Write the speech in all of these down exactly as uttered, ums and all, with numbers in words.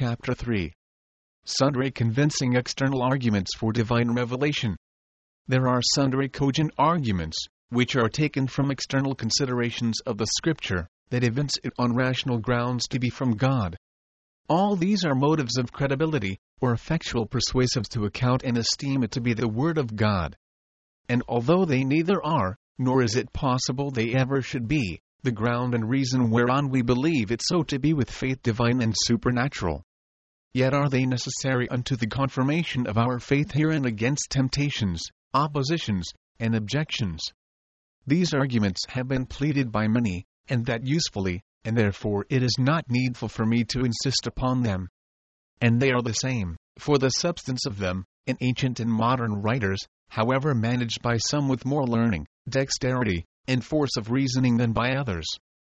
Chapter three. Sundry convincing external arguments for divine revelation. There are sundry cogent arguments, which are taken from external considerations of the Scripture, that evince it on rational grounds to be from God. All these are motives of credibility, or effectual persuasives to account and esteem it to be the Word of God. And although they neither are, nor is it possible they ever should be, the ground and reason whereon we believe it so to be with faith divine and supernatural, yet are they necessary unto the confirmation of our faith herein against temptations, oppositions, and objections. These arguments have been pleaded by many, and that usefully, and therefore it is not needful for me to insist upon them. And they are the same, for the substance of them, in ancient and modern writers, however managed by some with more learning, dexterity, and force of reasoning than by others.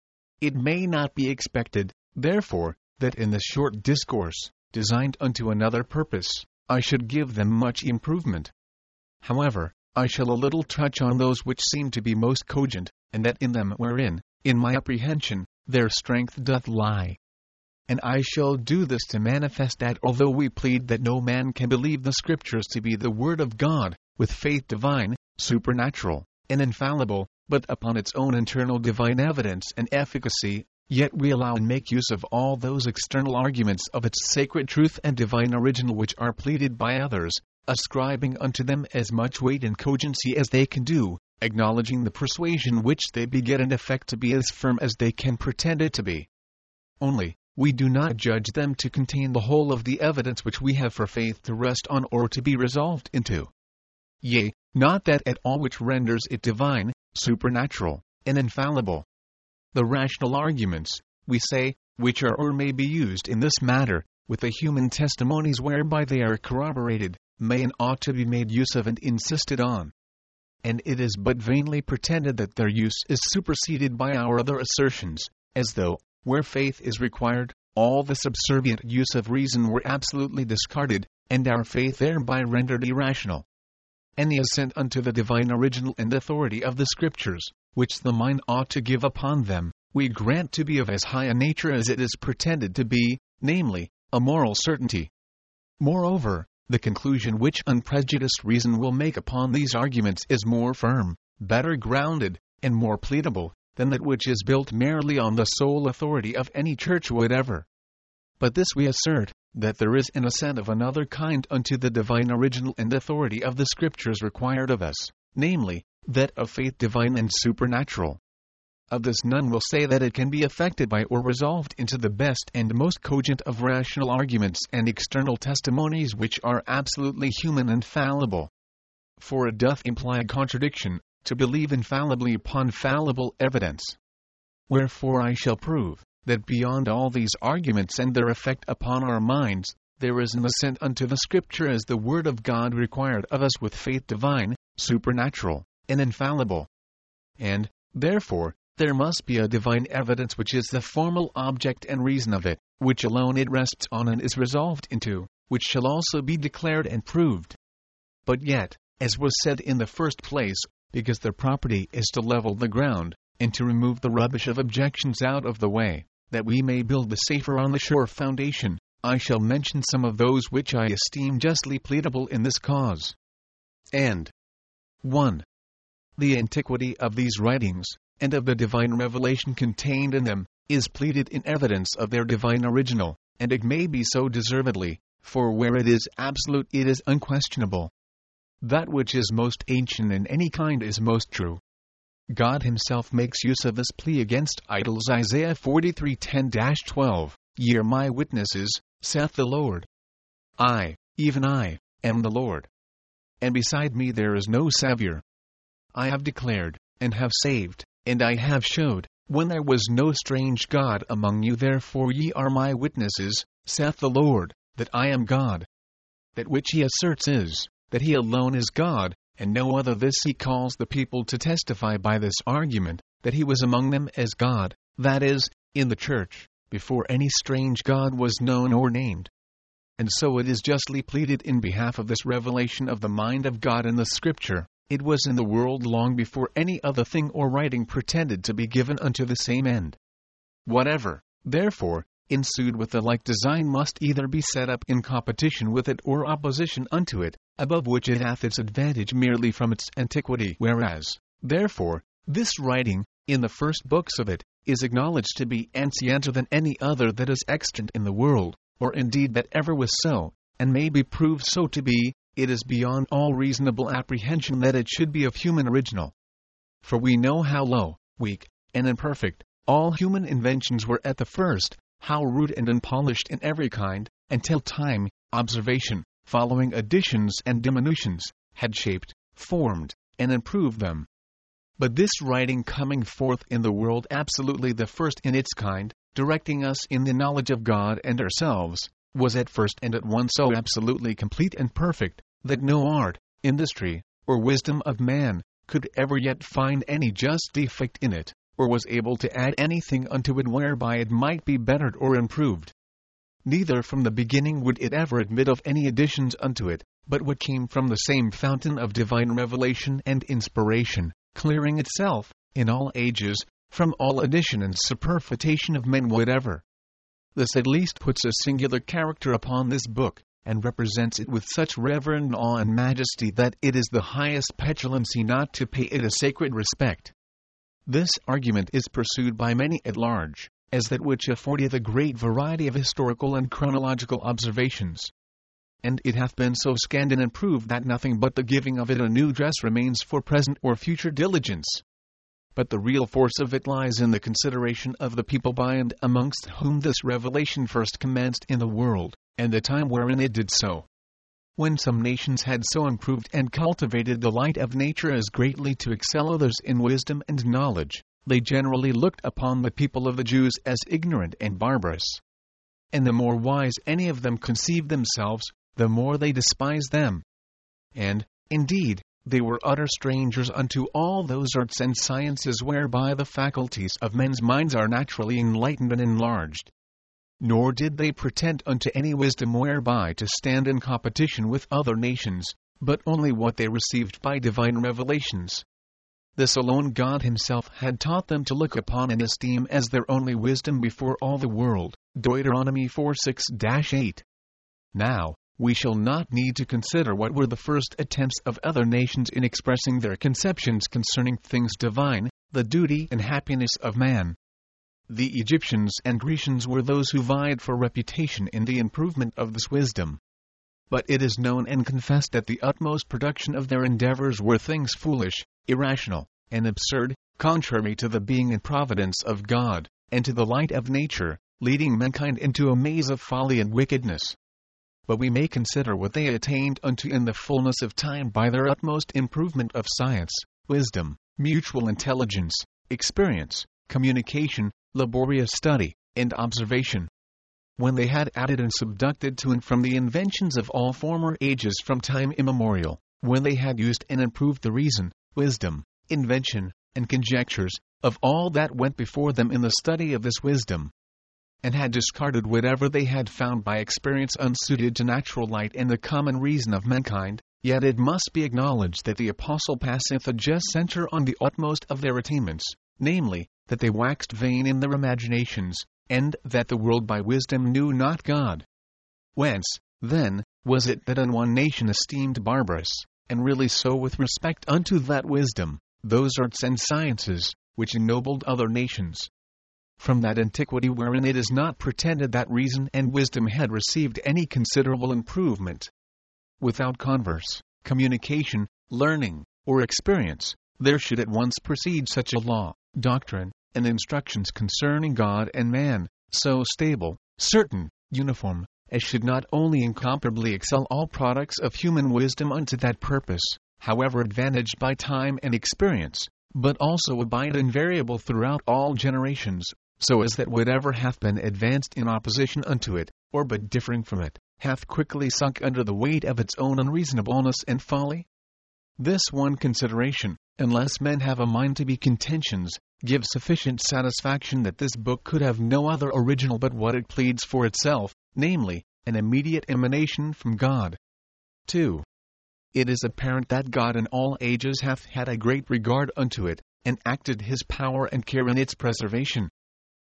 It may not be expected, therefore, that in this short discourse, designed unto another purpose, I should give them much improvement. However, I shall a little touch on those which seem to be most cogent, and that in them wherein, in my apprehension, their strength doth lie. And I shall do this to manifest that although we plead that no man can believe the Scriptures to be the Word of God, with faith divine, supernatural, and infallible, but upon its own internal divine evidence and efficacy, yet we allow and make use of all those external arguments of its sacred truth and divine original which are pleaded by others, ascribing unto them as much weight and cogency as they can do, acknowledging the persuasion which they beget and effect to be as firm as they can pretend it to be. Only, we do not judge them to contain the whole of the evidence which we have for faith to rest on or to be resolved into. Yea, not that at all which renders it divine, supernatural, and infallible. The rational arguments, we say, which are or may be used in this matter, with the human testimonies whereby they are corroborated, may and ought to be made use of and insisted on. And it is but vainly pretended that their use is superseded by our other assertions, as though, where faith is required, all the subservient use of reason were absolutely discarded, and our faith thereby rendered irrational. Any assent unto the divine original and authority of the Scriptures, which the mind ought to give upon them, we grant to be of as high a nature as it is pretended to be, namely, a moral certainty. Moreover, the conclusion which unprejudiced reason will make upon these arguments is more firm, better grounded, and more pleadable, than that which is built merely on the sole authority of any church whatever. But this we assert, that there is an assent of another kind unto the divine original and authority of the Scriptures required of us, namely, that of faith divine and supernatural. Of this none will say that it can be effected by or resolved into the best and most cogent of rational arguments and external testimonies which are absolutely human and fallible. For it doth imply a contradiction, to believe infallibly upon fallible evidence. Wherefore I shall prove, that beyond all these arguments and their effect upon our minds, there is an assent unto the Scripture as the Word of God required of us with faith divine, supernatural, and infallible. And, therefore, there must be a divine evidence which is the formal object and reason of it, which alone it rests on and is resolved into, which shall also be declared and proved. But yet, as was said in the first place, because their property is to level the ground, and to remove the rubbish of objections out of the way, that we may build the safer on the sure foundation, I shall mention some of those which I esteem justly pleadable in this cause. And one. The antiquity of these writings, and of the divine revelation contained in them, is pleaded in evidence of their divine original, and it may be so deservedly, for where it is absolute it is unquestionable. That which is most ancient in any kind is most true. God himself makes use of this plea against idols. Isaiah forty-three ten to twelve, Ye are my witnesses, saith the Lord. I, even I, am the Lord. And beside me there is no Saviour. I have declared, and have saved, and I have showed, when there was no strange God among you. Therefore ye are my witnesses, saith the Lord, that I am God. That which he asserts is, that he alone is God, and no other. This he calls the people to testify by this argument, that he was among them as God, that is, in the church, before any strange God was known or named. And so it is justly pleaded in behalf of this revelation of the mind of God in the Scripture. It was in the world long before any other thing or writing pretended to be given unto the same end. Whatever, therefore, ensued with the like design must either be set up in competition with it or opposition unto it, above which it hath its advantage merely from its antiquity. Whereas, therefore, this writing, in the first books of it, is acknowledged to be ancienter than any other that is extant in the world, or indeed that ever was so, and may be proved so to be, it is beyond all reasonable apprehension that it should be of human original. For we know how low, weak, and imperfect all human inventions were at the first, how rude and unpolished in every kind, until time, observation, following additions and diminutions, had shaped, formed, and improved them. But this writing coming forth in the world absolutely the first in its kind, directing us in the knowledge of God and ourselves, was at first and at once so absolutely complete and perfect, that no art, industry, or wisdom of man could ever yet find any just defect in it, or was able to add anything unto it whereby it might be bettered or improved. Neither from the beginning would it ever admit of any additions unto it, but what came from the same fountain of divine revelation and inspiration, clearing itself, in all ages, from all addition and superfetation of men whatever. This at least puts a singular character upon this book, and represents it with such reverend awe and majesty that it is the highest petulancy not to pay it a sacred respect. This argument is pursued by many at large, as that which affordeth a great variety of historical and chronological observations. And it hath been so scanned and improved that nothing but the giving of it a new dress remains for present or future diligence. But the real force of it lies in the consideration of the people by and amongst whom this revelation first commenced in the world, and the time wherein it did so. When some nations had so improved and cultivated the light of nature as greatly to excel others in wisdom and knowledge, they generally looked upon the people of the Jews as ignorant and barbarous. And the more wise any of them conceived themselves, the more they despised them. And, indeed, they were utter strangers unto all those arts and sciences whereby the faculties of men's minds are naturally enlightened and enlarged. Nor did they pretend unto any wisdom whereby to stand in competition with other nations, but only what they received by divine revelations. This alone God himself had taught them to look upon and esteem as their only wisdom before all the world. Deuteronomy four six eight. Now, we shall not need to consider what were the first attempts of other nations in expressing their conceptions concerning things divine, the duty and happiness of man. The Egyptians and Grecians were those who vied for reputation in the improvement of this wisdom. But it is known and confessed that the utmost production of their endeavors were things foolish, irrational, and absurd, contrary to the being and providence of God, and to the light of nature, leading mankind into a maze of folly and wickedness. But we may consider what they attained unto in the fullness of time by their utmost improvement of science, wisdom, mutual intelligence, experience, communication, laborious study, and observation. When they had added and subducted to and from the inventions of all former ages from time immemorial, when they had used and improved the reason, wisdom, invention, and conjectures, of all that went before them in the study of this wisdom, and had discarded whatever they had found by experience unsuited to natural light and the common reason of mankind, yet it must be acknowledged that the apostle passeth a just censure on the utmost of their attainments, namely, that they waxed vain in their imaginations, and that the world by wisdom knew not God. Whence, then, was it that in one nation esteemed barbarous, and really so with respect unto that wisdom, those arts and sciences, which ennobled other nations? From that antiquity wherein it is not pretended that reason and wisdom had received any considerable improvement. Without converse, communication, learning, or experience, there should at once proceed such a law, doctrine, and instructions concerning God and man, so stable, certain, uniform, as should not only incomparably excel all products of human wisdom unto that purpose, however advantaged by time and experience, but also abide invariable throughout all generations, so as that whatever hath been advanced in opposition unto it, or but differing from it, hath quickly sunk under the weight of its own unreasonableness and folly? This one consideration, unless men have a mind to be contentions, gives sufficient satisfaction that this book could have no other original but what it pleads for itself, namely, an immediate emanation from God. two. It is apparent that God in all ages hath had a great regard unto it, and acted his power and care in its preservation.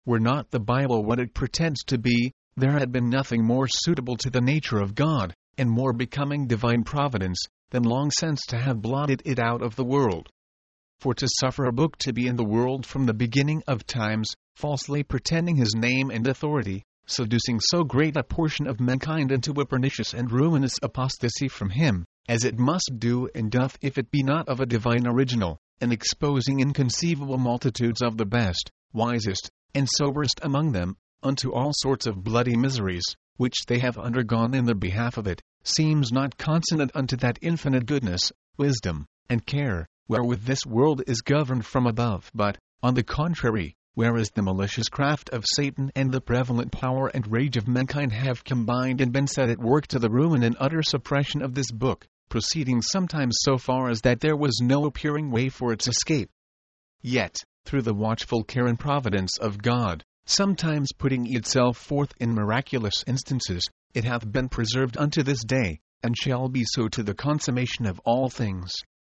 Were not the Bible what it pretends to be, there had been nothing more suitable to the nature of God, and more becoming divine providence, than long since to have blotted it out of the world. For to suffer a book to be in the world from the beginning of times, falsely pretending his name and authority, seducing so great a portion of mankind into a pernicious and ruinous apostasy from him, as it must do and doth if it be not of a divine original, and exposing inconceivable multitudes of the best, wisest, and soberest among them, unto all sorts of bloody miseries, which they have undergone in the behalf of it, seems not consonant unto that infinite goodness, wisdom, and care, wherewith this world is governed from above, but, on the contrary, whereas the malicious craft of Satan and the prevalent power and rage of mankind have combined and been set at work to the ruin and utter suppression of this book, proceeding sometimes so far as that there was no appearing way for its escape. Yet, through the watchful care and providence of God, sometimes putting itself forth in miraculous instances, it hath been preserved unto this day, and shall be so to the consummation of all things.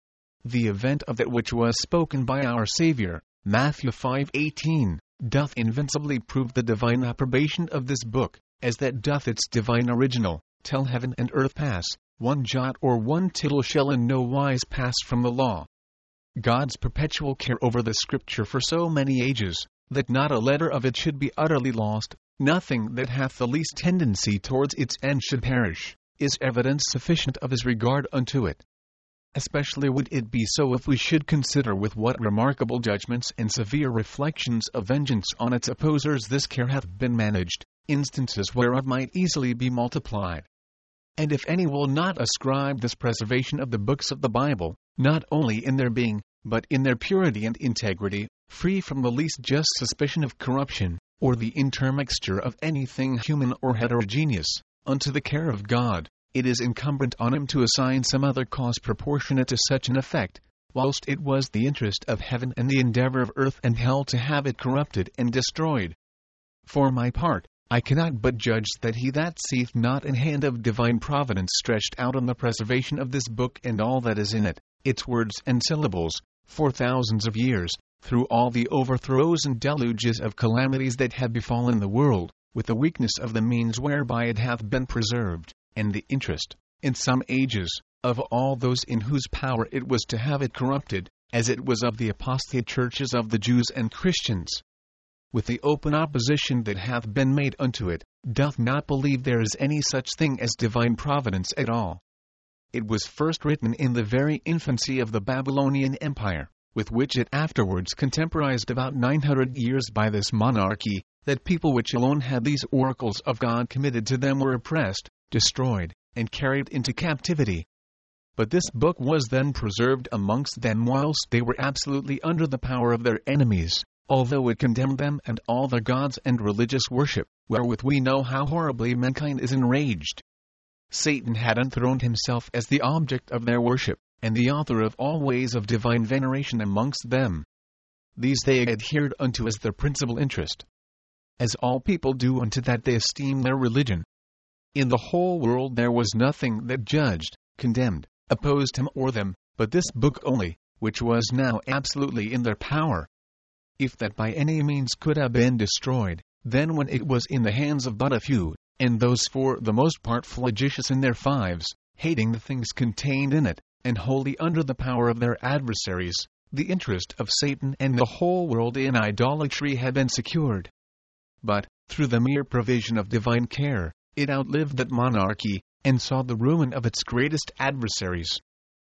The event of that which was spoken by our Saviour, Matthew five eighteen, doth invincibly prove the divine approbation of this book, as that doth its divine original, till heaven and earth pass, one jot or one tittle shall in no wise pass from the law. God's perpetual care over the Scripture for so many ages, that not a letter of it should be utterly lost, nothing that hath the least tendency towards its end should perish, is evidence sufficient of his regard unto it. Especially would it be so if we should consider with what remarkable judgments and severe reflections of vengeance on its opposers this care hath been managed, instances whereof might easily be multiplied. And if any will not ascribe this preservation of the books of the Bible, not only in their being, but in their purity and integrity, free from the least just suspicion of corruption, or the intermixture of anything human or heterogeneous, unto the care of God, it is incumbent on him to assign some other cause proportionate to such an effect, whilst it was the interest of heaven and the endeavor of earth and hell to have it corrupted and destroyed. For my part, I cannot but judge that he that seeth not an hand of divine providence stretched out on the preservation of this book and all that is in it, its words and syllables, for thousands of years, through all the overthrows and deluges of calamities that have befallen the world, with the weakness of the means whereby it hath been preserved, and the interest, in some ages, of all those in whose power it was to have it corrupted, as it was of the apostate churches of the Jews and Christians, with the open opposition that hath been made unto it, doth not believe there is any such thing as divine providence at all. It was first written in the very infancy of the Babylonian Empire, with which it afterwards contemporized about nine hundred years by this monarchy, that people which alone had these oracles of God committed to them were oppressed, destroyed, and carried into captivity. But this book was then preserved amongst them whilst they were absolutely under the power of their enemies, although it condemned them and all their gods and religious worship, wherewith we know how horribly mankind is enraged. Satan had enthroned himself as the object of their worship, and the author of all ways of divine veneration amongst them. These they adhered unto as their principal interest, as all people do unto that they esteem their religion. In the whole world there was nothing that judged, condemned, opposed him or them, but this book only, which was now absolutely in their power. If that by any means could have been destroyed, then when it was in the hands of but a few, and those for the most part flagitious in their fives, hating the things contained in it, and wholly under the power of their adversaries, the interest of Satan and the whole world in idolatry had been secured. But, through the mere provision of divine care, it outlived that monarchy, and saw the ruin of its greatest adversaries.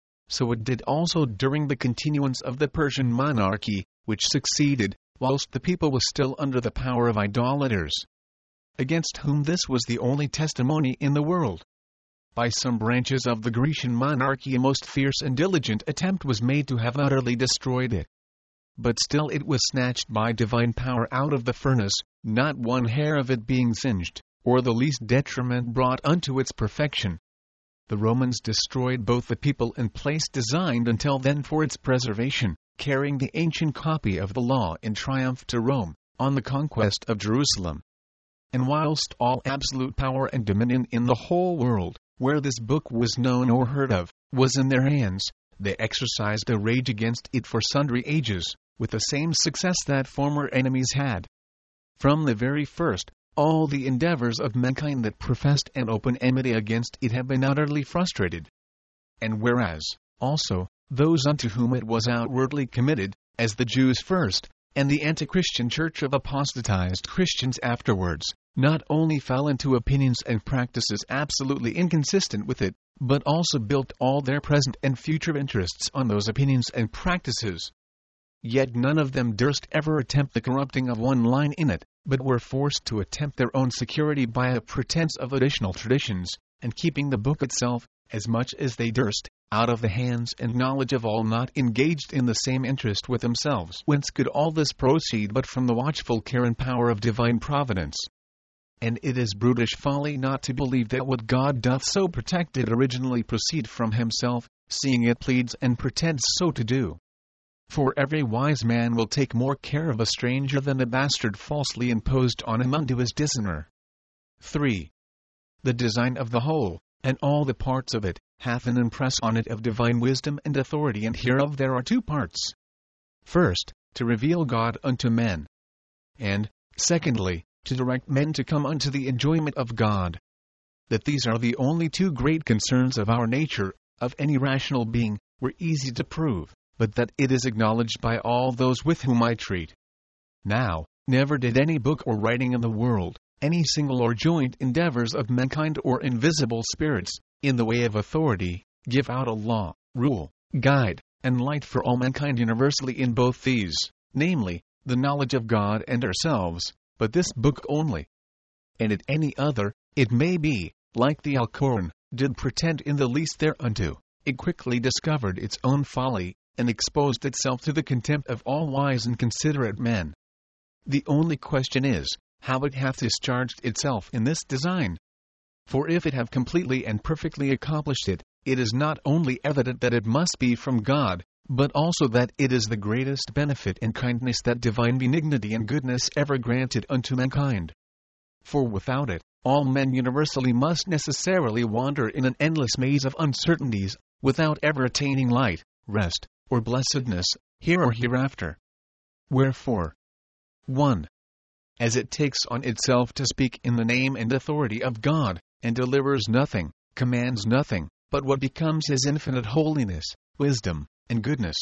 So it did also during the continuance of the Persian monarchy, which succeeded, whilst the people was still under the power of idolaters, against whom this was the only testimony in the world. By some branches of the Grecian monarchy a most fierce and diligent attempt was made to have utterly destroyed it. But still it was snatched by divine power out of the furnace, not one hair of it being singed, or the least detriment brought unto its perfection. The Romans destroyed both the people and place designed until then for its preservation, carrying the ancient copy of the law in triumph to Rome, on the conquest of Jerusalem. And whilst all absolute power and dominion in the whole world, where this book was known or heard of, was in their hands, they exercised a rage against it for sundry ages, with the same success that former enemies had. From the very first, all the endeavors of mankind that professed an open enmity against it have been utterly frustrated. And whereas, also, those unto whom it was outwardly committed, as the Jews first, and the anti-Christian church of apostatized Christians afterwards, not only fell into opinions and practices absolutely inconsistent with it, but also built all their present and future interests on those opinions and practices. Yet none of them durst ever attempt the corrupting of one line in it, but were forced to attempt their own security by a pretense of additional traditions, and keeping the book itself, as much as they durst, out of the hands and knowledge of all not engaged in the same interest with themselves. Whence could all this proceed but from the watchful care and power of divine providence? And it is brutish folly not to believe that what God doth so protect did originally proceed from himself, seeing it pleads and pretends so to do. For every wise man will take more care of a stranger than a bastard falsely imposed on him unto his dishonor. three. The design of the whole, and all the parts of it, hath an impress on it of divine wisdom and authority, and hereof there are two parts. First, to reveal God unto men. And, secondly, to direct men to come unto the enjoyment of God. That these are the only two great concerns of our nature, of any rational being, were easy to prove, but that it is acknowledged by all those with whom I treat. Now, never did any book or writing in the world, any single or joint endeavors of mankind or invisible spirits, in the way of authority, give out a law, rule, guide, and light for all mankind universally in both these, namely, the knowledge of God and ourselves, but this book only. And at any other, it may be, like the Alcoran, did pretend in the least thereunto, it quickly discovered its own folly, and exposed itself to the contempt of all wise and considerate men. The only question is, how it hath discharged itself in this design. For if it have completely and perfectly accomplished it, it is not only evident that it must be from God, but also that it is the greatest benefit and kindness that divine benignity and goodness ever granted unto mankind. For without it, all men universally must necessarily wander in an endless maze of uncertainties, without ever attaining light, rest, or blessedness, here or hereafter. Wherefore, one. As it takes on itself to speak in the name and authority of God, and delivers nothing, commands nothing, but what becomes his infinite holiness, wisdom, and goodness.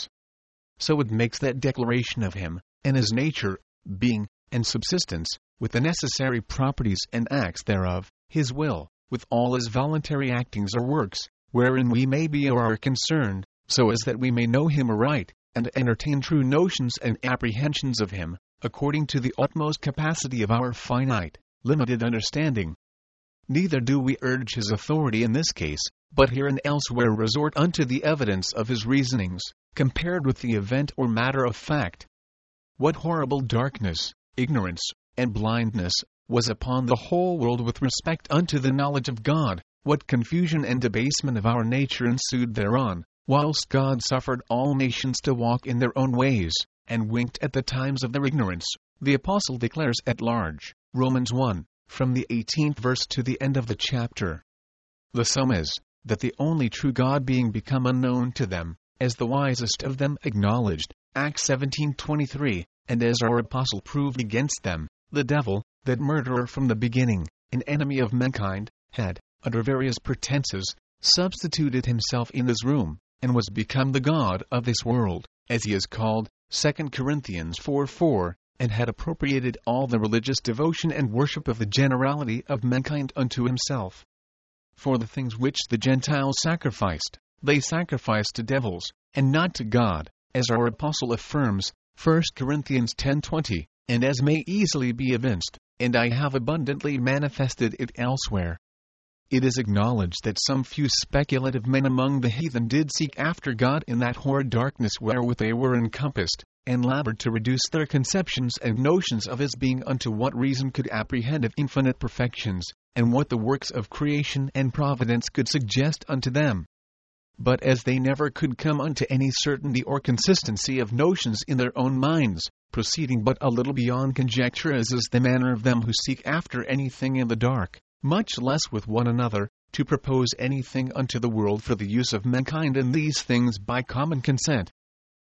So it makes that declaration of him, and his nature, being, and subsistence, with the necessary properties and acts thereof, his will, with all his voluntary actings or works, wherein we may be or are concerned, so as that we may know him aright, and entertain true notions and apprehensions of him, according to the utmost capacity of our finite, limited understanding. Neither do we urge his authority in this case, but here and elsewhere resort unto the evidence of his reasonings, compared with the event or matter of fact. What horrible darkness, ignorance, and blindness, was upon the whole world with respect unto the knowledge of God, what confusion and debasement of our nature ensued thereon, whilst God suffered all nations to walk in their own ways, and winked at the times of their ignorance, the Apostle declares at large, Romans one, from the eighteenth verse to the end of the chapter. The sum is, that the only true God being become unknown to them, as the wisest of them acknowledged, Acts seventeen twenty-three, and as our Apostle proved against them, the devil, that murderer from the beginning, an enemy of mankind, had, under various pretenses, substituted himself in this room, and was become the god of this world, as he is called, Second Corinthians four four, and had appropriated all the religious devotion and worship of the generality of mankind unto himself. For the things which the Gentiles sacrificed, they sacrificed to devils, and not to God, as our Apostle affirms, First Corinthians ten twenty, and as may easily be evinced, and I have abundantly manifested it elsewhere. It is acknowledged that some few speculative men among the heathen did seek after God in that horrid darkness wherewith they were encompassed, and labored to reduce their conceptions and notions of his being unto what reason could apprehend of infinite perfections, and what the works of creation and providence could suggest unto them. But as they never could come unto any certainty or consistency of notions in their own minds, proceeding but a little beyond conjecture, as is the manner of them who seek after anything in the dark, much less with one another, to propose anything unto the world for the use of mankind in these things by common consent.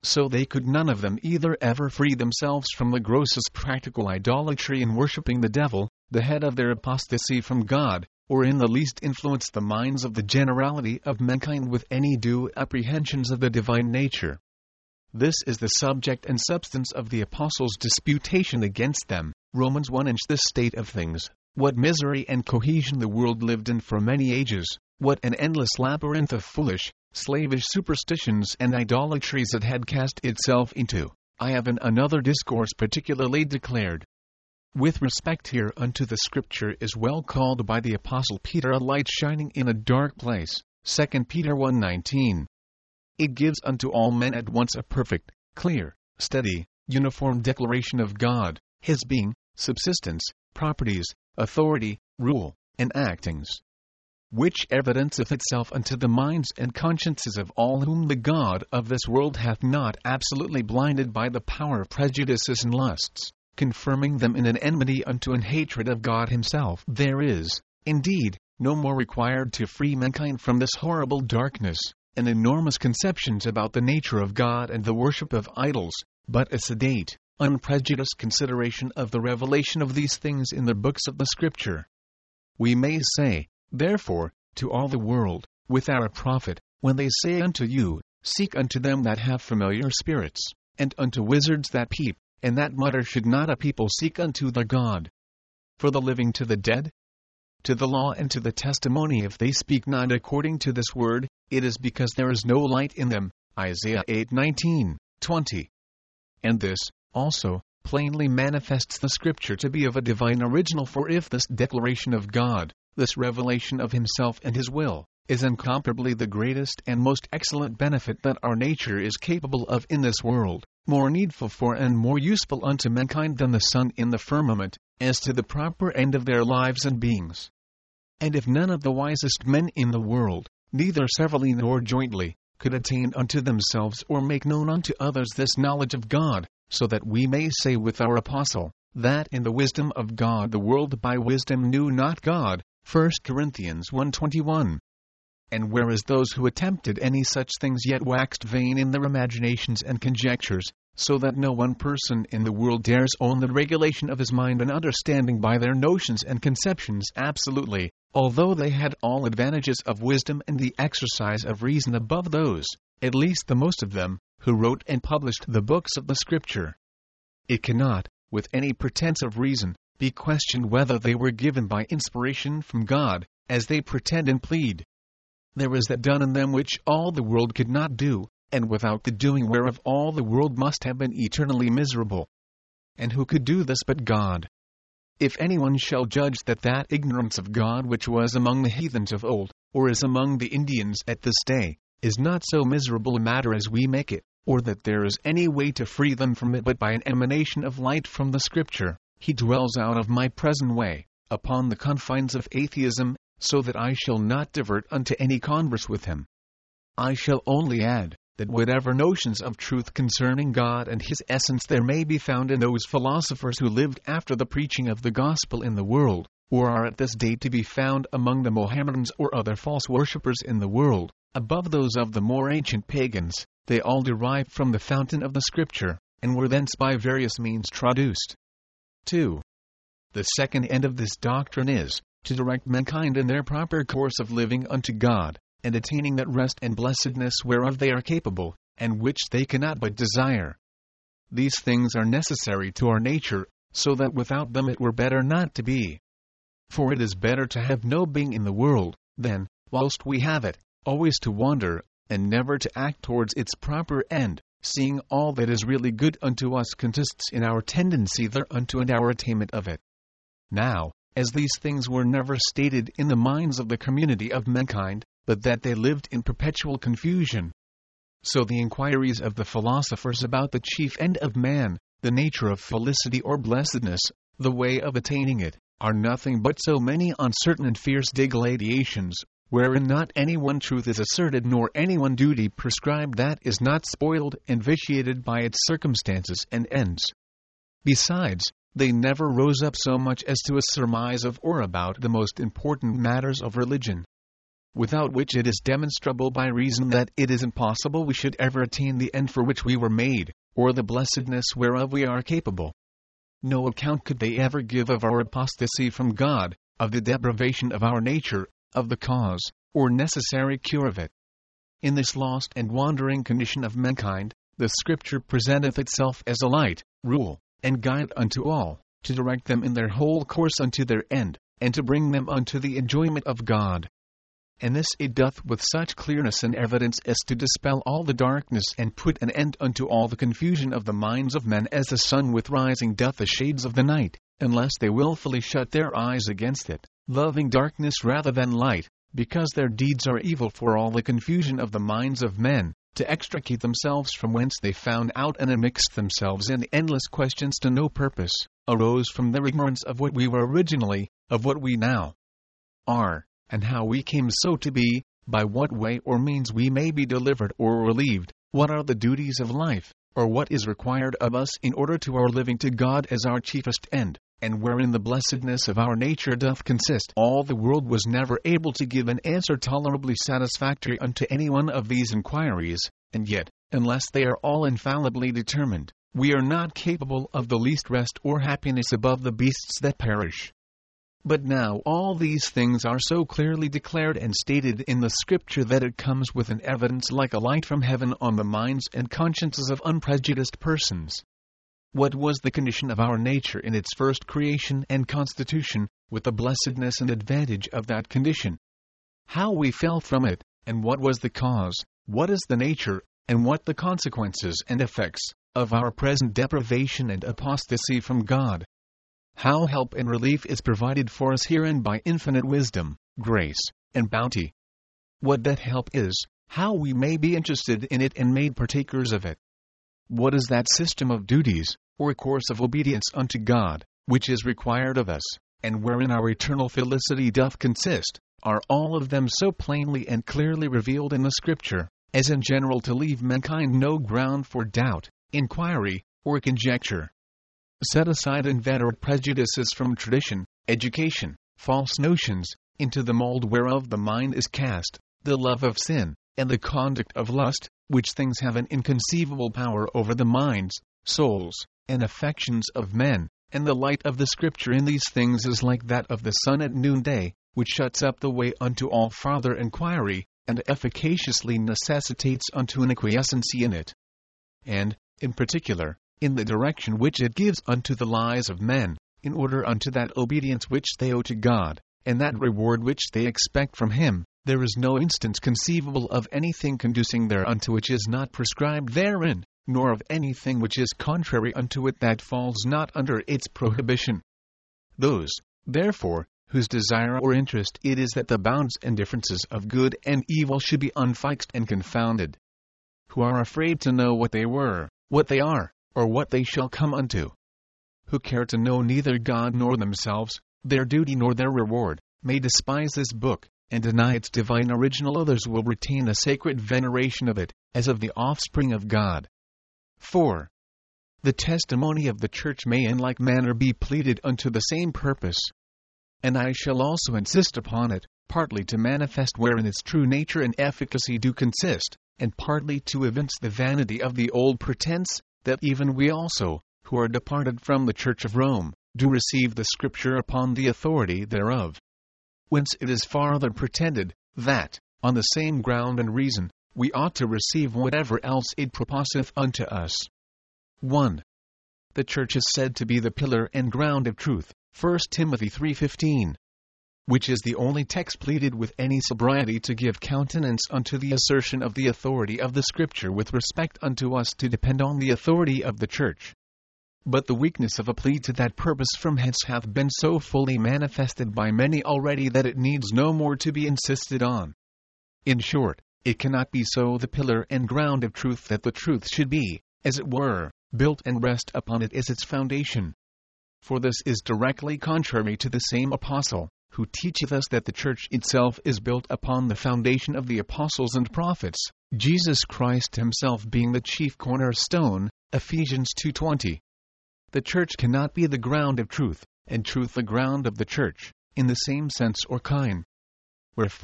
So they could none of them either ever free themselves from the grossest practical idolatry in worshipping the devil, the head of their apostasy from God, or in the least influence the minds of the generality of mankind with any due apprehensions of the divine nature. This is the subject and substance of the Apostles' disputation against them. Romans one inch. This state of things, what misery and cohesion the world lived in for many ages, what an endless labyrinth of foolish, slavish superstitions and idolatries it had cast itself into, I have in another discourse particularly declared. With respect hereunto the Scripture is well called by the Apostle Peter a light shining in a dark place, Second Peter one nineteen. It gives unto all men at once a perfect, clear, steady, uniform declaration of God, His being, subsistence, properties, authority, rule, and actings, which evidenceth itself unto the minds and consciences of all whom the God of this world hath not absolutely blinded by the power of prejudices and lusts, confirming them in an enmity unto an hatred of God Himself. There is, indeed, no more required to free mankind from this horrible darkness, and enormous conceptions about the nature of God and the worship of idols, but a sedate, unprejudiced consideration of the revelation of these things in the books of the Scripture. We may say, therefore, to all the world, without a profit, when they say unto you, seek unto them that have familiar spirits, and unto wizards that peep, and that mutter, should not a people seek unto the God? For the living to the dead? To the law and to the testimony, if they speak not according to this word, it is because there is no light in them. Isaiah eight nineteen, twenty. And this, also, plainly manifests the Scripture to be of a divine original, for if this declaration of God, this revelation of Himself and His will, is incomparably the greatest and most excellent benefit that our nature is capable of in this world, more needful for and more useful unto mankind than the sun in the firmament, as to the proper end of their lives and beings. And if none of the wisest men in the world, neither severally nor jointly, could attain unto themselves or make known unto others this knowledge of God, so that we may say with our apostle, that in the wisdom of God the world by wisdom knew not God, First Corinthians one twenty-one. And whereas those who attempted any such things yet waxed vain in their imaginations and conjectures, so that no one person in the world dares own the regulation of his mind and understanding by their notions and conceptions absolutely, although they had all advantages of wisdom and the exercise of reason above those, at least the most of them, who wrote and published the books of the Scripture. It cannot, with any pretense of reason, be questioned whether they were given by inspiration from God, as they pretend and plead. There is that done in them which all the world could not do, and without the doing whereof all the world must have been eternally miserable. And who could do this but God? If anyone shall judge that that ignorance of God which was among the heathens of old, or is among the Indians at this day, is not so miserable a matter as we make it, or that there is any way to free them from it but by an emanation of light from the Scripture, he dwells out of my present way, upon the confines of atheism, so that I shall not divert unto any converse with him. I shall only add, that whatever notions of truth concerning God and His essence there may be found in those philosophers who lived after the preaching of the gospel in the world, or are at this day to be found among the Mohammedans or other false worshippers in the world, above those of the more ancient pagans, they all derived from the fountain of the Scripture, and were thence by various means traduced. two. The second end of this doctrine is, to direct mankind in their proper course of living unto God, and attaining that rest and blessedness whereof they are capable, and which they cannot but desire. These things are necessary to our nature, so that without them it were better not to be. For it is better to have no being in the world, than, whilst we have it, always to wander, and never to act towards its proper end, seeing all that is really good unto us consists in our tendency thereunto and our attainment of it. Now, as these things were never stated in the minds of the community of mankind, but that they lived in perpetual confusion, so the inquiries of the philosophers about the chief end of man, the nature of felicity or blessedness, the way of attaining it, are nothing but so many uncertain and fierce digladiations, wherein not any one truth is asserted nor any one duty prescribed that is not spoiled and vitiated by its circumstances and ends. Besides, they never rose up so much as to a surmise of or about the most important matters of religion. without which it is demonstrable by reason that it is impossible we should ever attain the end for which we were made, or the blessedness whereof we are capable. No account could they ever give of our apostasy from God, of the depravation of our nature, of the cause, or necessary cure of it. In this lost and wandering condition of mankind, the Scripture presenteth itself as a light, rule, and guide unto all, to direct them in their whole course unto their end, and to bring them unto the enjoyment of God. And this it doth with such clearness and evidence as to dispel all the darkness and put an end unto all the confusion of the minds of men, as the sun with rising doth the shades of the night, unless they wilfully shut their eyes against it, loving darkness rather than light, because their deeds are evil. For all the confusion of the minds of men, to extricate themselves from whence they found out and immixed themselves in endless questions to no purpose, arose from their ignorance of what we were originally, of what we now are, and how we came so to be, by what way or means we may be delivered or relieved, what are the duties of life, or what is required of us in order to our living to God as our chiefest end, and wherein the blessedness of our nature doth consist. All the world was never able to give an answer tolerably satisfactory unto any one of these inquiries, and yet, unless they are all infallibly determined, we are not capable of the least rest or happiness above the beasts that perish. But now all these things are so clearly declared and stated in the Scripture that it comes with an evidence like a light from heaven on the minds and consciences of unprejudiced persons. What was the condition of our nature in its first creation and constitution, with the blessedness and advantage of that condition? How we fell from it, and what was the cause, what is the nature, and what the consequences and effects, of our present depravation and apostasy from God? How help and relief is provided for us herein by infinite wisdom, grace, and bounty? What that help is, how we may be interested in it and made partakers of it? What is that system of duties, or course of obedience unto God, which is required of us, and wherein our eternal felicity doth consist, are all of them so plainly and clearly revealed in the Scripture, as in general to leave mankind no ground for doubt, inquiry, or conjecture. Set aside inveterate prejudices from tradition, education, false notions, into the mold whereof the mind is cast, the love of sin, and the conduct of lust, which things have an inconceivable power over the minds, souls, and affections of men, and the light of the Scripture in these things is like that of the sun at noonday, which shuts up the way unto all farther inquiry, and efficaciously necessitates unto an acquiescency in it. And, in particular, in the direction which it gives unto the lives of men, in order unto that obedience which they owe to God, and that reward which they expect from Him, there is no instance conceivable of anything conducing thereunto which is not prescribed therein, nor of anything which is contrary unto it that falls not under its prohibition. Those, therefore, whose desire or interest it is that the bounds and differences of good and evil should be unfixed and confounded, who are afraid to know what they were, what they are, or what they shall come unto, who care to know neither God nor themselves, their duty nor their reward, may despise this book, and deny its divine original. Others will retain a sacred veneration of it, as of the offspring of God. four. The testimony of the Church may in like manner be pleaded unto the same purpose. And I shall also insist upon it, partly to manifest wherein its true nature and efficacy do consist, and partly to evince the vanity of the old pretense, that even we also, who are departed from the Church of Rome, do receive the Scripture upon the authority thereof. Whence it is farther pretended, that, on the same ground and reason, we ought to receive whatever else it proposeth unto us. one. The Church is said to be the pillar and ground of truth, First Timothy three fifteen. Which is the only text pleaded with any sobriety to give countenance unto the assertion of the authority of the Scripture with respect unto us to depend on the authority of the Church. But the weakness of a plea to that purpose from hence hath been so fully manifested by many already that it needs no more to be insisted on. In short, it cannot be so the pillar and ground of truth that the truth should be, as it were, built and rest upon it as its foundation. For this is directly contrary to the same apostle, who teacheth us that the Church itself is built upon the foundation of the apostles and prophets, Jesus Christ Himself being the chief cornerstone, Ephesians two twenty. The Church cannot be the ground of truth, and truth the ground of the Church, in the same sense or kind. Wherefore,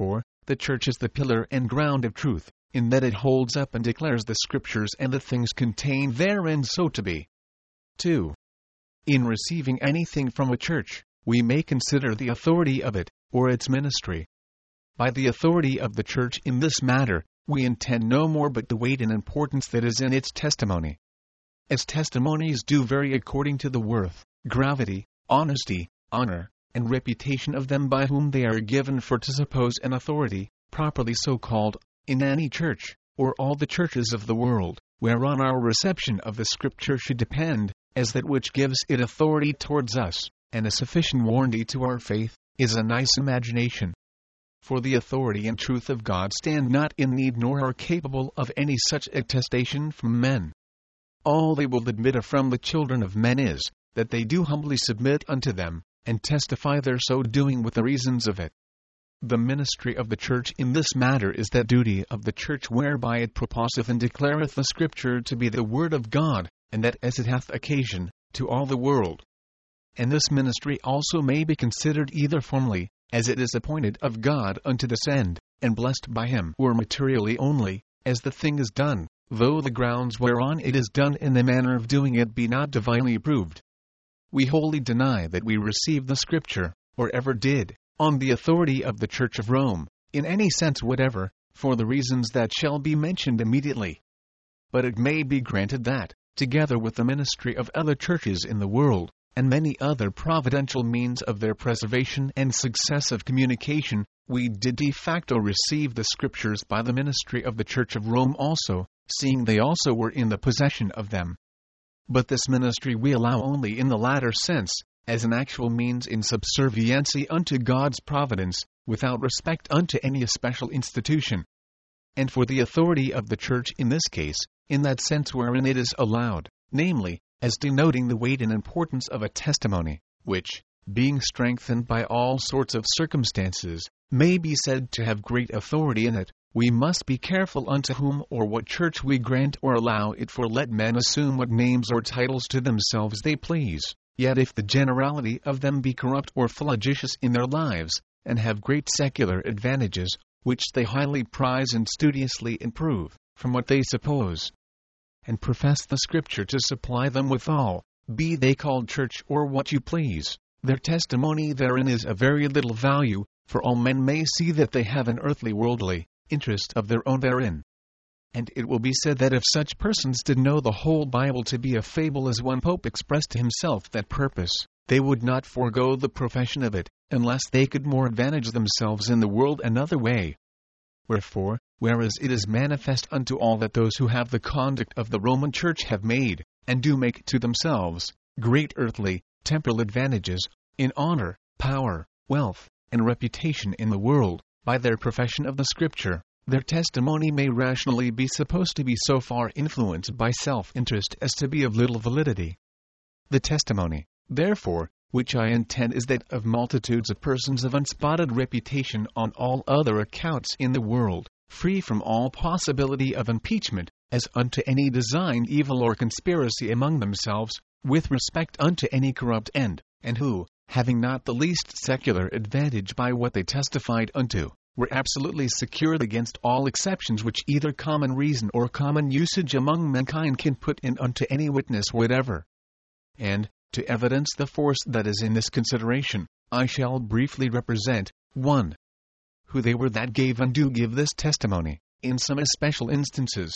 The Church is the pillar and ground of truth, in that it holds up and declares the Scriptures and the things contained therein so to be. two. In receiving anything from a church, we may consider the authority of it, or its ministry. By the authority of the church in this matter, we intend no more but the weight and importance that is in its testimony. As testimonies do vary according to the worth, gravity, honesty, honor, and reputation of them by whom they are given, for to suppose an authority, properly so called, in any church, or all the churches of the world, whereon our reception of the Scripture should depend, as that which gives it authority towards us, and a sufficient warranty to our faith, is a nice imagination. For the authority and truth of God stand not in need nor are capable of any such attestation from men. All they will admit of from the children of men is, that they do humbly submit unto them, and testify their so doing with the reasons of it. The ministry of the Church in this matter is that duty of the Church whereby it proposeth and declareth the Scripture to be the Word of God, and that as it hath occasion, to all the world. And this ministry also may be considered either formally, as it is appointed of God unto this end, and blessed by Him, or materially only, as the thing is done, though the grounds whereon it is done and the manner of doing it be not divinely approved. We wholly deny that we received the Scripture, or ever did, on the authority of the Church of Rome, in any sense whatever, for the reasons that shall be mentioned immediately. But it may be granted that, together with the ministry of other churches in the world, and many other providential means of their preservation and successive communication, we did de facto receive the Scriptures by the ministry of the Church of Rome also, seeing they also were in the possession of them. But this ministry we allow only in the latter sense, as an actual means in subserviency unto God's providence, without respect unto any especial institution. And for the authority of the Church in this case, in that sense wherein it is allowed, namely, as denoting the weight and importance of a testimony, which, being strengthened by all sorts of circumstances, may be said to have great authority in it, we must be careful unto whom or what church we grant or allow it, for let men assume what names or titles to themselves they please, yet if the generality of them be corrupt or flagitious in their lives, and have great secular advantages, which they highly prize and studiously improve, from what they suppose, and profess the Scripture to supply them withal, be they called church or what you please, their testimony therein is of very little value, for all men may see that they have an earthly worldly interest of their own therein. And it will be said that if such persons did know the whole Bible to be a fable, as one pope expressed to himself that purpose, they would not forego the profession of it, unless they could more advantage themselves in the world another way. Wherefore, whereas it is manifest unto all that those who have the conduct of the Roman Church have made, and do make to themselves, great earthly, temporal advantages, in honor, power, wealth, and reputation in the world, by their profession of the Scripture, their testimony may rationally be supposed to be so far influenced by self-interest as to be of little validity. The testimony, therefore, which I intend is that of multitudes of persons of unspotted reputation on all other accounts in the world, free from all possibility of impeachment, as unto any designed evil or conspiracy among themselves, with respect unto any corrupt end, and who, having not the least secular advantage by what they testified unto, were absolutely secured against all exceptions which either common reason or common usage among mankind can put in unto any witness whatever. And, to evidence the force that is in this consideration, I shall briefly represent, one. Who they were that gave and do give this testimony, in some especial instances.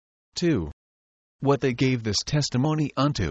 two. What they gave this testimony unto.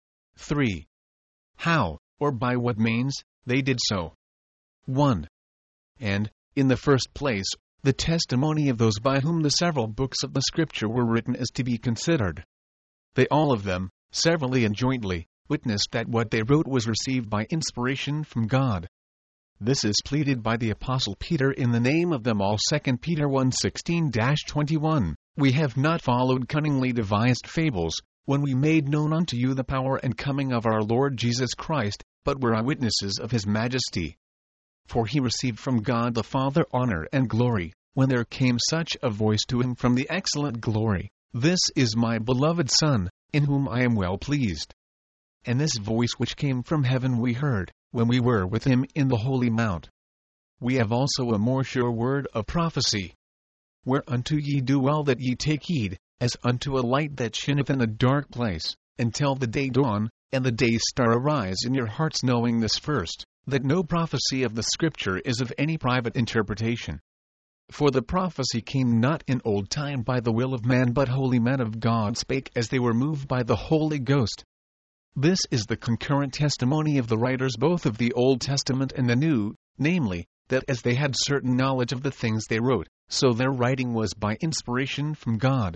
three. How, or by what means, they did so. one. And, in the first place, the testimony of those by whom the several books of the Scripture were written is to be considered. They all of them, severally and jointly, witnessed that what they wrote was received by inspiration from God. This is pleaded by the Apostle Peter in the name of them all. Second Peter one sixteen to twenty-one. We have not followed cunningly devised fables, when we made known unto you the power and coming of our Lord Jesus Christ, but were eyewitnesses of his majesty. For he received from God the Father honor and glory, when there came such a voice to him from the excellent glory, This is my beloved Son, in whom I am well pleased. And this voice which came from heaven we heard, when we were with him in the holy mount. we have also a more sure word of prophecy. Whereunto ye do well that ye take heed, as unto a light that shineth in a dark place, until the day dawn, and the day star arise in your hearts, knowing this first, that no prophecy of the Scripture is of any private interpretation. For the prophecy came not in old time by the will of man, but holy men of God spake as they were moved by the Holy Ghost. This is the concurrent testimony of the writers both of the Old Testament and the New, namely, that as they had certain knowledge of the things they wrote, so their writing was by inspiration from God.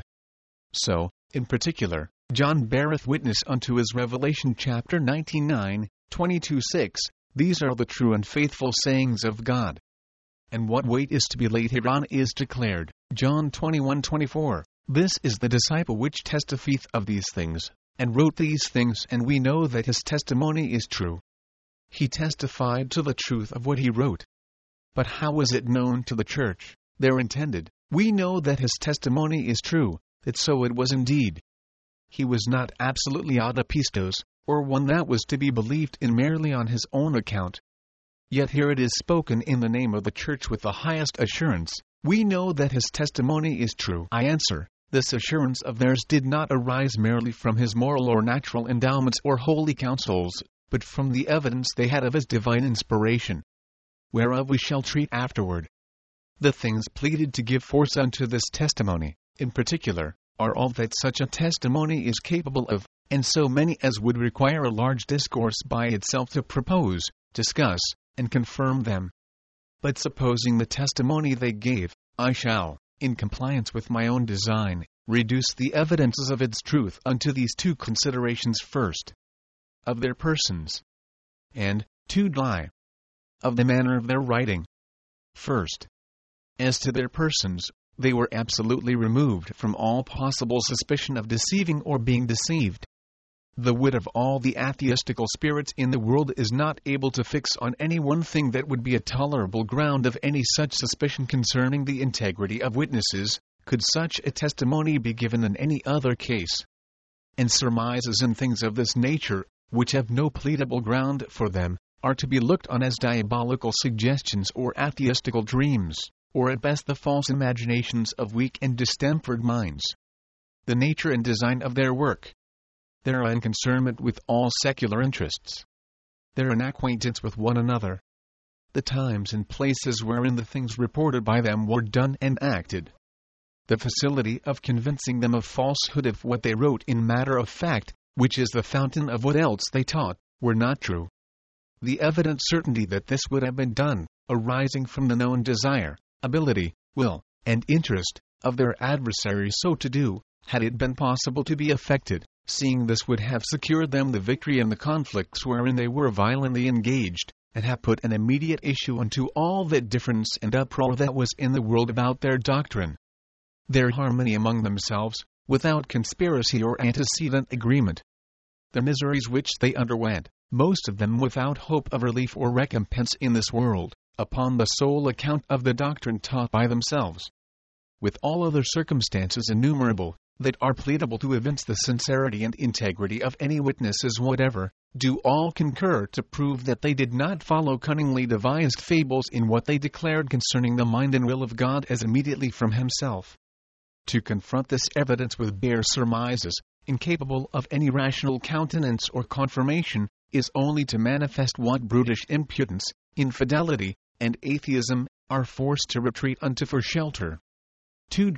So, in particular, John beareth witness unto his Revelation chapter nineteen, twenty-two six, these are the true and faithful sayings of God. And what weight is to be laid hereon is declared, John twenty-one twenty-four, this is the disciple which testifieth of these things, and wrote these things, and we know that his testimony is true. He testified to the truth of what he wrote. But how was it known to the church? There intended, we know that his testimony is true, that so it was indeed. He was not absolutely adapistos, or one that was to be believed in merely on his own account. Yet here it is spoken in the name of the church with the highest assurance, we know that his testimony is true. I answer, this assurance of theirs did not arise merely from his moral or natural endowments or holy counsels, but from the evidence they had of his divine inspiration, whereof we shall treat afterward. The things pleaded to give force unto this testimony, in particular, are all that such a testimony is capable of, and so many as would require a large discourse by itself to propose, discuss, and confirm them. But supposing the testimony they gave, I shall, in compliance with my own design, reduce the evidences of its truth unto these two considerations: first, of their persons, and, two, of the manner of their writing. First, as to their persons, they were absolutely removed from all possible suspicion of deceiving or being deceived. The wit of all the atheistical spirits in the world is not able to fix on any one thing that would be a tolerable ground of any such suspicion concerning the integrity of witnesses, could such a testimony be given in any other case. And surmises in things of this nature, which have no pleadable ground for them, are to be looked on as diabolical suggestions or atheistical dreams, or at best the false imaginations of weak and distempered minds. The nature and design of their work, their unconcernment with all secular interests, their unacquaintance with one another, the times and places wherein the things reported by them were done and acted, the facility of convincing them of falsehood if what they wrote in matter of fact, which is the fountain of what else they taught, were not true, the evident certainty that this would have been done, arising from the known desire, ability, will, and interest of their adversaries so to do, had it been possible to be effected, seeing this would have secured them the victory in the conflicts wherein they were violently engaged, and have put an immediate issue unto all that difference and uproar that was in the world about their doctrine. Their harmony among themselves, without conspiracy or antecedent agreement. The miseries which they underwent, most of them without hope of relief or recompense in this world, upon the sole account of the doctrine taught by themselves. With all other circumstances innumerable, that are pleadable to evince the sincerity and integrity of any witnesses whatever, do all concur to prove that they did not follow cunningly devised fables in what they declared concerning the mind and will of God as immediately from himself. To confront this evidence with bare surmises, incapable of any rational countenance or confirmation, is only to manifest what brutish impudence, infidelity, and atheism are forced to retreat unto for shelter. two.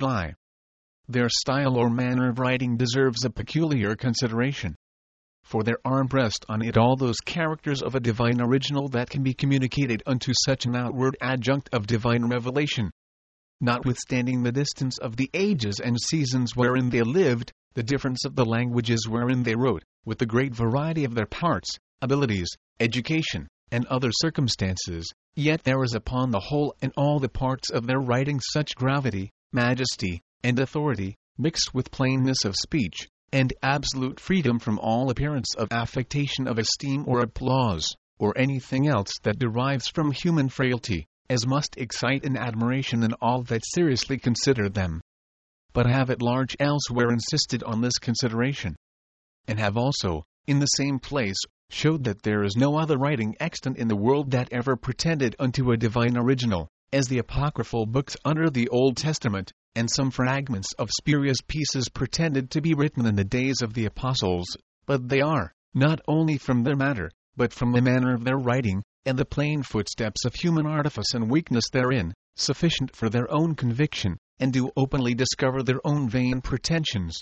Their style or manner of writing deserves a peculiar consideration. For there are impressed on it all those characters of a divine original that can be communicated unto such an outward adjunct of divine revelation. Notwithstanding the distance of the ages and seasons wherein they lived, the difference of the languages wherein they wrote, with the great variety of their parts, abilities, education, and other circumstances, yet there is upon the whole in all the parts of their writing such gravity, majesty, and authority, mixed with plainness of speech, and absolute freedom from all appearance of affectation of esteem or applause, or anything else that derives from human frailty, as must excite an admiration in all that seriously consider them. But I have at large elsewhere insisted on this consideration, and have also, in the same place, showed that there is no other writing extant in the world that ever pretended unto a divine original, as the apocryphal books under the Old Testament, and some fragments of spurious pieces pretended to be written in the days of the apostles, but they are, not only from their matter, but from the manner of their writing, and the plain footsteps of human artifice and weakness therein, sufficient for their own conviction, and do openly discover their own vain pretensions.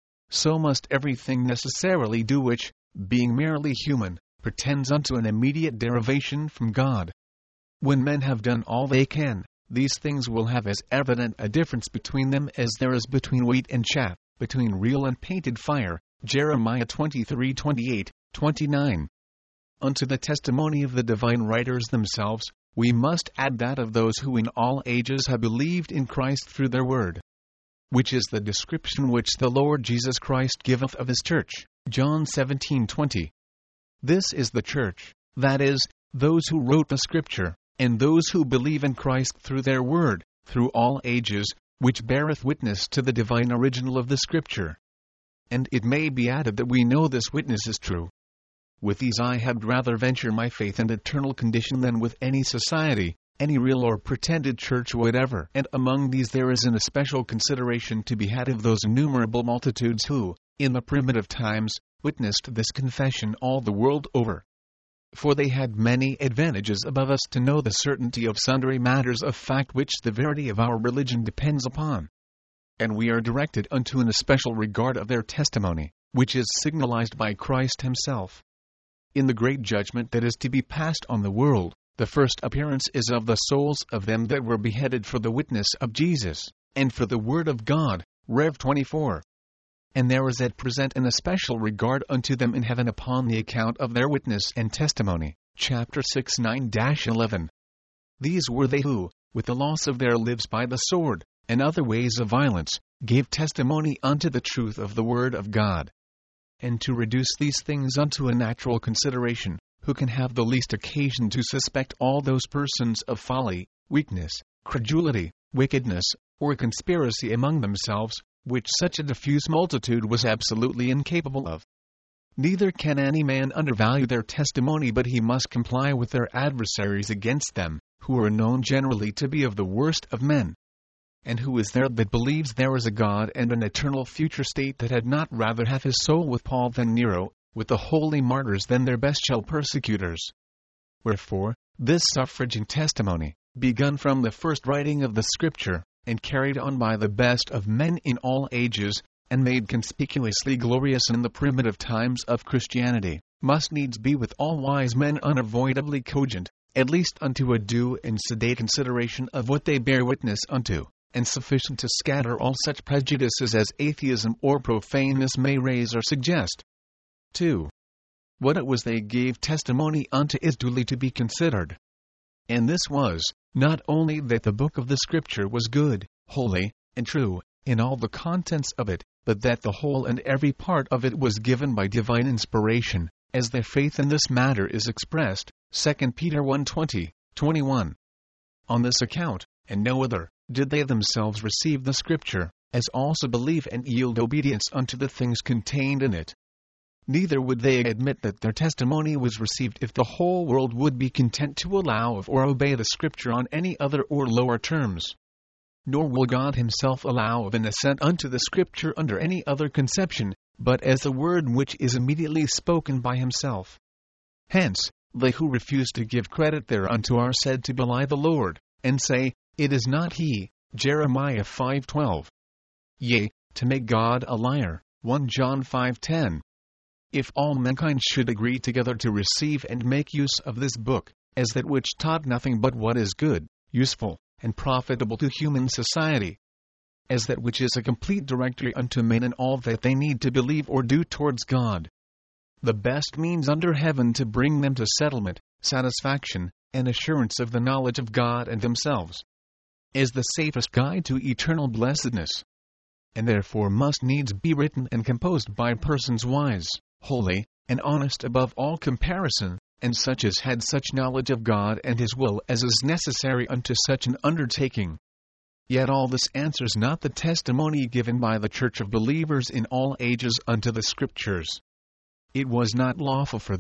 So must everything necessarily do which, being merely human, pretends unto an immediate derivation from God. When men have done all they can, these things will have as evident a difference between them as there is between wheat and chaff, between real and painted fire. Jeremiah twenty-three twenty-eight, twenty-nine. Unto the testimony of the divine writers themselves, we must add that of those who in all ages have believed in Christ through their word, which is the description which the Lord Jesus Christ giveth of his church. John seventeen twenty. This is the church, that is, those who wrote the Scripture, and those who believe in Christ through their word, through all ages, which beareth witness to the divine original of the Scripture. And it may be added that we know this witness is true. With these I had rather venture my faith and eternal condition than with any society, any real or pretended church whatever. And among these there is an especial consideration to be had of those innumerable multitudes who, in the primitive times, witnessed this confession all the world over. For they had many advantages above us to know the certainty of sundry matters of fact which the verity of our religion depends upon. And we are directed unto an especial regard of their testimony, which is signalized by Christ himself. In the great judgment that is to be passed on the world, the first appearance is of the souls of them that were beheaded for the witness of Jesus, and for the word of God. Rev twenty-four. And there is at present an especial regard unto them in heaven upon the account of their witness and testimony. Chapter six nine eleven. These were they who, with the loss of their lives by the sword, and other ways of violence, gave testimony unto the truth of the word of God. And to reduce these things unto a natural consideration, who can have the least occasion to suspect all those persons of folly, weakness, credulity, wickedness, or conspiracy among themselves, which such a diffuse multitude was absolutely incapable of. Neither can any man undervalue their testimony, but he must comply with their adversaries against them, who are known generally to be of the worst of men. And who is there that believes there is a God and an eternal future state that had not rather have his soul with Paul than Nero, with the holy martyrs than their bestial persecutors? Wherefore, this suffrage and testimony, begun from the first writing of the Scripture, and carried on by the best of men in all ages, and made conspicuously glorious in the primitive times of Christianity, must needs be with all wise men unavoidably cogent, at least unto a due and sedate consideration of what they bear witness unto, and sufficient to scatter all such prejudices as atheism or profaneness may raise or suggest. two. What it was they gave testimony unto is duly to be considered. And this was, not only that the book of the Scripture was good, holy, and true, in all the contents of it, but that the whole and every part of it was given by divine inspiration, as their faith in this matter is expressed, Second Peter one twenty, twenty-one. On this account, and no other, did they themselves receive the Scripture, as also believe and yield obedience unto the things contained in it. Neither would they admit that their testimony was received if the whole world would be content to allow of or obey the Scripture on any other or lower terms. Nor will God himself allow of an assent unto the Scripture under any other conception, but as a word which is immediately spoken by himself. Hence, they who refuse to give credit thereunto are said to belie the Lord, and say, It is not he. Jeremiah five twelve. Yea, to make God a liar. First John five ten. If all mankind should agree together to receive and make use of this book, as that which taught nothing but what is good, useful, and profitable to human society, as that which is a complete directory unto men in all that they need to believe or do towards God, the best means under heaven to bring them to settlement, satisfaction, and assurance of the knowledge of God and themselves, is the safest guide to eternal blessedness, and therefore must needs be written and composed by persons wise, holy, and honest above all comparison, and such as had such knowledge of God and his will as is necessary unto such an undertaking. Yet all this answers not the testimony given by the Church of believers in all ages unto the Scriptures. It was not lawful for them,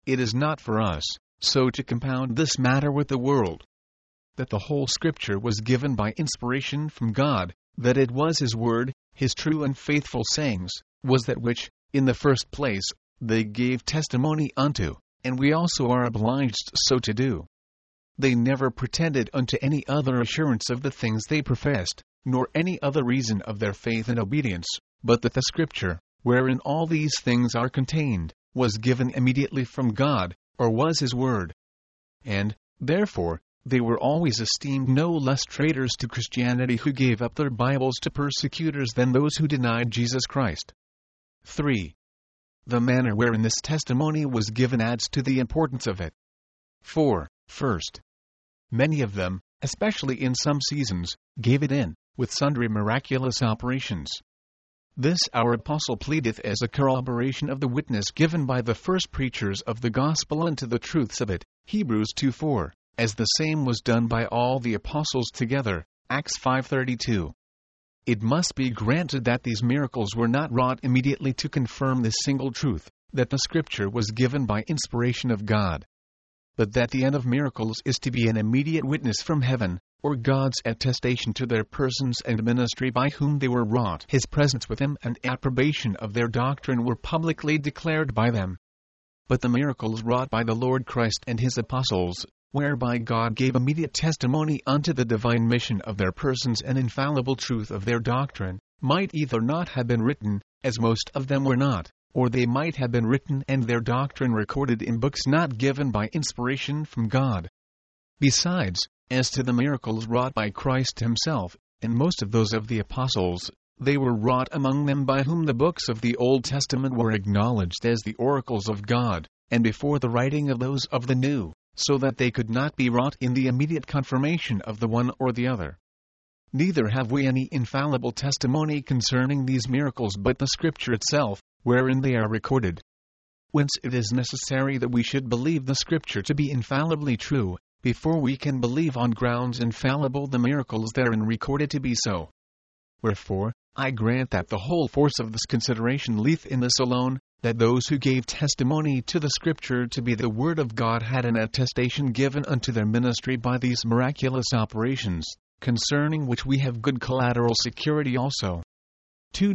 it is not for us, so to compound this matter with the world, that the whole Scripture was given by inspiration from God, that it was His word, His true and faithful sayings, was that which, in the first place, they gave testimony unto, and we also are obliged so to do. They never pretended unto any other assurance of the things they professed, nor any other reason of their faith and obedience, but that the Scripture, wherein all these things are contained, was given immediately from God, or was His word. And, therefore, they were always esteemed no less traitors to Christianity who gave up their Bibles to persecutors than those who denied Jesus Christ. three. The manner wherein this testimony was given adds to the importance of it. four. First, many of them, especially in some seasons, gave it in, with sundry miraculous operations. This our apostle pleadeth as a corroboration of the witness given by the first preachers of the gospel unto the truths of it, Hebrews two four, as the same was done by all the apostles together, Acts five thirty-two. It must be granted that these miracles were not wrought immediately to confirm this single truth, that the Scripture was given by inspiration of God, but that the end of miracles is to be an immediate witness from heaven, or God's attestation to their persons and ministry by whom they were wrought. His presence with them and approbation of their doctrine were publicly declared by them. But the miracles wrought by the Lord Christ and His apostles, whereby God gave immediate testimony unto the divine mission of their persons and infallible truth of their doctrine, might either not have been written, as most of them were not, or they might have been written and their doctrine recorded in books not given by inspiration from God. Besides, as to the miracles wrought by Christ Himself, and most of those of the apostles, they were wrought among them by whom the books of the Old Testament were acknowledged as the oracles of God, and before the writing of those of the New, so that they could not be wrought in the immediate confirmation of the one or the other. Neither have we any infallible testimony concerning these miracles but the Scripture itself, wherein they are recorded. Whence it is necessary that we should believe the Scripture to be infallibly true, before we can believe on grounds infallible the miracles therein recorded to be so. Wherefore, I grant that the whole force of this consideration lieth in this alone, that those who gave testimony to the Scripture to be the Word of God had an attestation given unto their ministry by these miraculous operations, concerning which we have good collateral security also. two.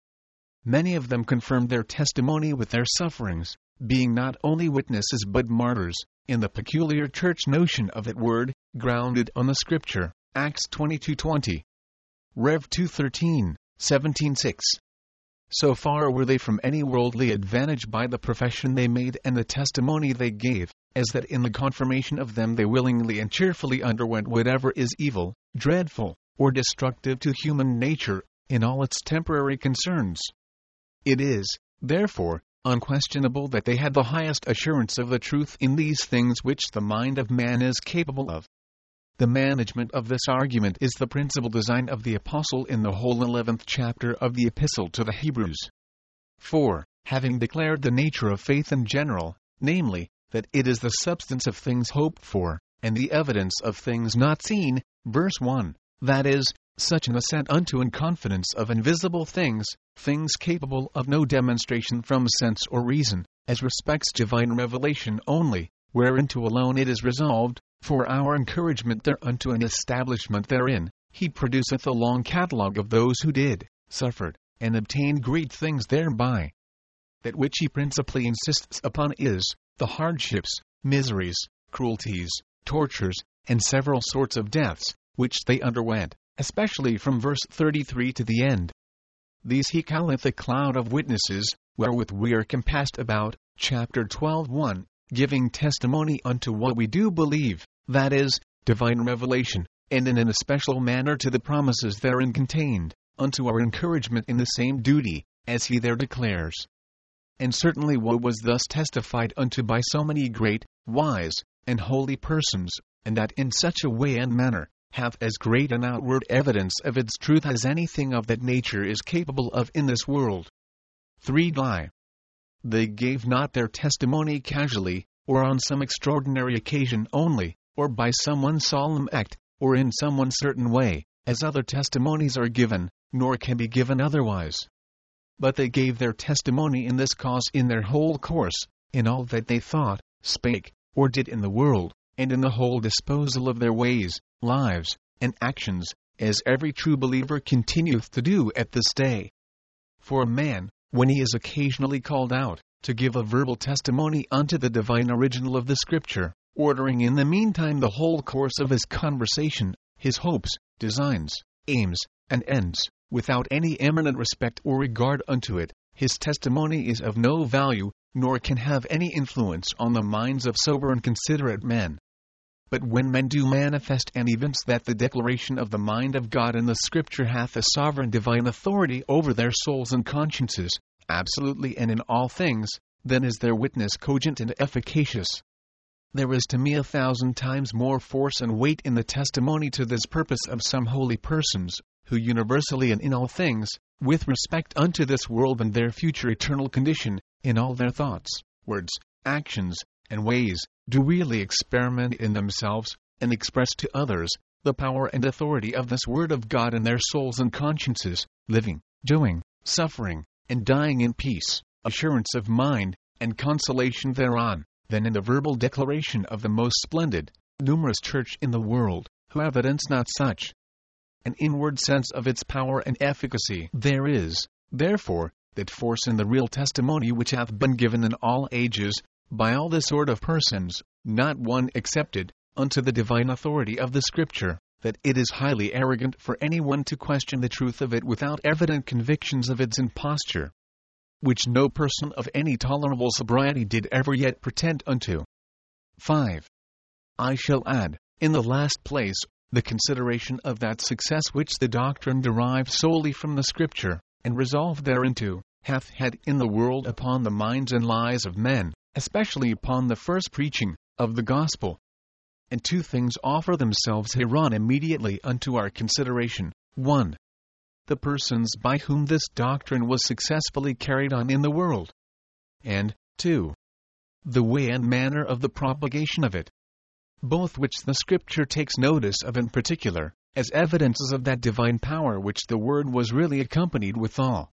Many of them confirmed their testimony with their sufferings, being not only witnesses but martyrs, in the peculiar church notion of it word, grounded on the Scripture, Acts twenty-two twenty. Rev two thirteen, seventeen six. So far were they from any worldly advantage by the profession they made and the testimony they gave, as that in the confirmation of them they willingly and cheerfully underwent whatever is evil, dreadful, or destructive to human nature, in all its temporary concerns. It is, therefore, unquestionable that they had the highest assurance of the truth in these things which the mind of man is capable of. The management of this argument is the principal design of the Apostle in the whole eleventh chapter of the Epistle to the Hebrews. four. Having declared the nature of faith in general, namely, that it is the substance of things hoped for, and the evidence of things not seen, verse one, that is, such an assent unto and confidence of invisible things, things capable of no demonstration from sense or reason, as respects divine revelation only, whereinto alone it is resolved, for our encouragement thereunto and establishment therein, He produceth a long catalogue of those who did, suffered, and obtained great things thereby. That which He principally insists upon is, the hardships, miseries, cruelties, tortures, and several sorts of deaths, which they underwent, especially from verse thirty-three to the end. These He calleth a cloud of witnesses, wherewith we are compassed about, chapter twelve one, giving testimony unto what we do believe, that is, divine revelation, and in an especial manner to the promises therein contained, unto our encouragement in the same duty, as He there declares. And certainly what was thus testified unto by so many great, wise, and holy persons, and that in such a way and manner, hath as great an outward evidence of its truth as anything of that nature is capable of in this world. three. They gave not their testimony casually, or on some extraordinary occasion only, or by some one solemn act, or in some one certain way, as other testimonies are given, nor can be given otherwise. But they gave their testimony in this cause in their whole course, in all that they thought, spake, or did in the world, and in the whole disposal of their ways, lives, and actions, as every true believer continueth to do at this day. For a man, when he is occasionally called out, to give a verbal testimony unto the divine original of the Scripture, ordering in the meantime the whole course of his conversation, his hopes, designs, aims, and ends, without any eminent respect or regard unto it, his testimony is of no value, nor can have any influence on the minds of sober and considerate men. But when men do manifest and evince that the declaration of the mind of God in the Scripture hath a sovereign divine authority over their souls and consciences, absolutely and in all things, then is their witness cogent and efficacious. There is to me a thousand times more force and weight in the testimony to this purpose of some holy persons, who universally and in all things, with respect unto this world and their future eternal condition, in all their thoughts, words, actions, and ways, do really experiment in themselves, and express to others, the power and authority of this Word of God in their souls and consciences, living, doing, suffering, and dying in peace, assurance of mind, and consolation thereon, than in the verbal declaration of the most splendid, numerous church in the world, who evidence not such an inward sense of its power and efficacy. There is, therefore, that force in the real testimony which hath been given in all ages, by all the sort of persons, not one excepted, unto the divine authority of the Scripture, that it is highly arrogant for any one to question the truth of it without evident convictions of its imposture, which no person of any tolerable sobriety did ever yet pretend unto. five. I shall add, in the last place, the consideration of that success which the doctrine derived solely from the Scripture, and resolved thereinto, hath had in the world upon the minds and lives of men, especially upon the first preaching of the gospel. And two things offer themselves hereon immediately unto our consideration. one. The persons by whom this doctrine was successfully carried on in the world. And, two. The way and manner of the propagation of it. Both which the Scripture takes notice of in particular, as evidences of that divine power which the Word was really accompanied withal.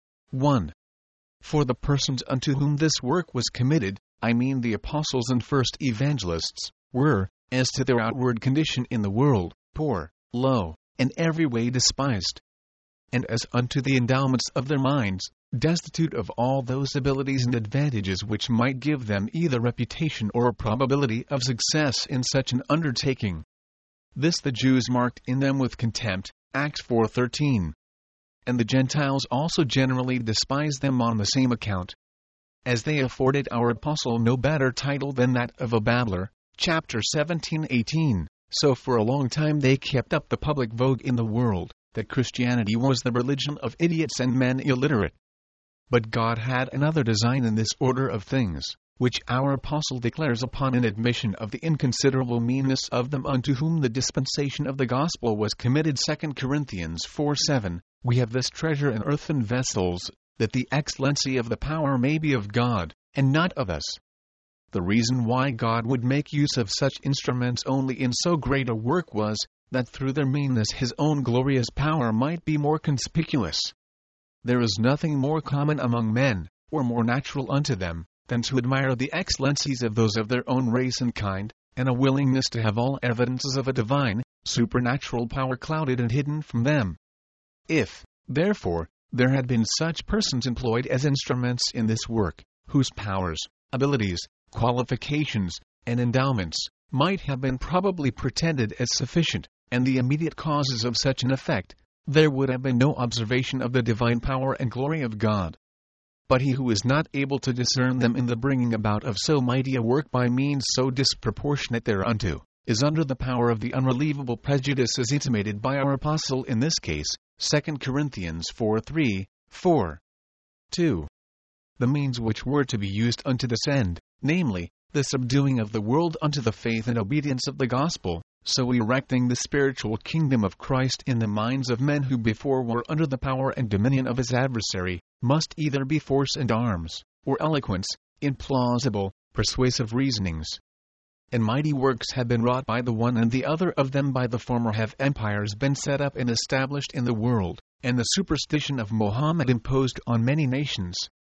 one. For the persons unto whom this work was committed, I mean the apostles and first evangelists, were, as to their outward condition in the world, poor, low, and every way despised. And as unto the endowments of their minds, destitute of all those abilities and advantages which might give them either reputation or a probability of success in such an undertaking. This the Jews marked in them with contempt, Acts four thirteen. And the Gentiles also generally despised them on the same account. As they afforded our apostle no better title than that of a babbler, chapter seventeen eighteen, so for a long time they kept up the public vogue in the world, that Christianity was the religion of idiots and men illiterate. But God had another design in this order of things, which our apostle declares upon an admission of the inconsiderable meanness of them unto whom the dispensation of the gospel was committed. Second Corinthians four seven. We have this treasure in earthen vessels, that the excellency of the power may be of God, and not of us. The reason why God would make use of such instruments only in so great a work was, that through their meanness his own glorious power might be more conspicuous. There is nothing more common among men, or more natural unto them, than to admire the excellencies of those of their own race and kind, and a willingness to have all evidences of a divine, supernatural power clouded and hidden from them. If, therefore, there had been such persons employed as instruments in this work, whose powers, abilities, qualifications, and endowments might have been probably pretended as sufficient, and the immediate causes of such an effect, there would have been no observation of the divine power and glory of God. But he who is not able to discern them in the bringing about of so mighty a work by means so disproportionate thereunto, is under the power of the unrelievable prejudice as intimated by our apostle in this case, Second Corinthians four three, four. two. The means which were to be used unto this end, namely, the subduing of the world unto the faith and obedience of the gospel, so erecting the spiritual kingdom of Christ in the minds of men who before were under the power and dominion of his adversary, must either be force and arms, or eloquence, in plausible, persuasive reasonings. And mighty works have been wrought by the one, and the other of them by the former have empires been set up and established in the world, and the superstition of Mohammed imposed on many nations.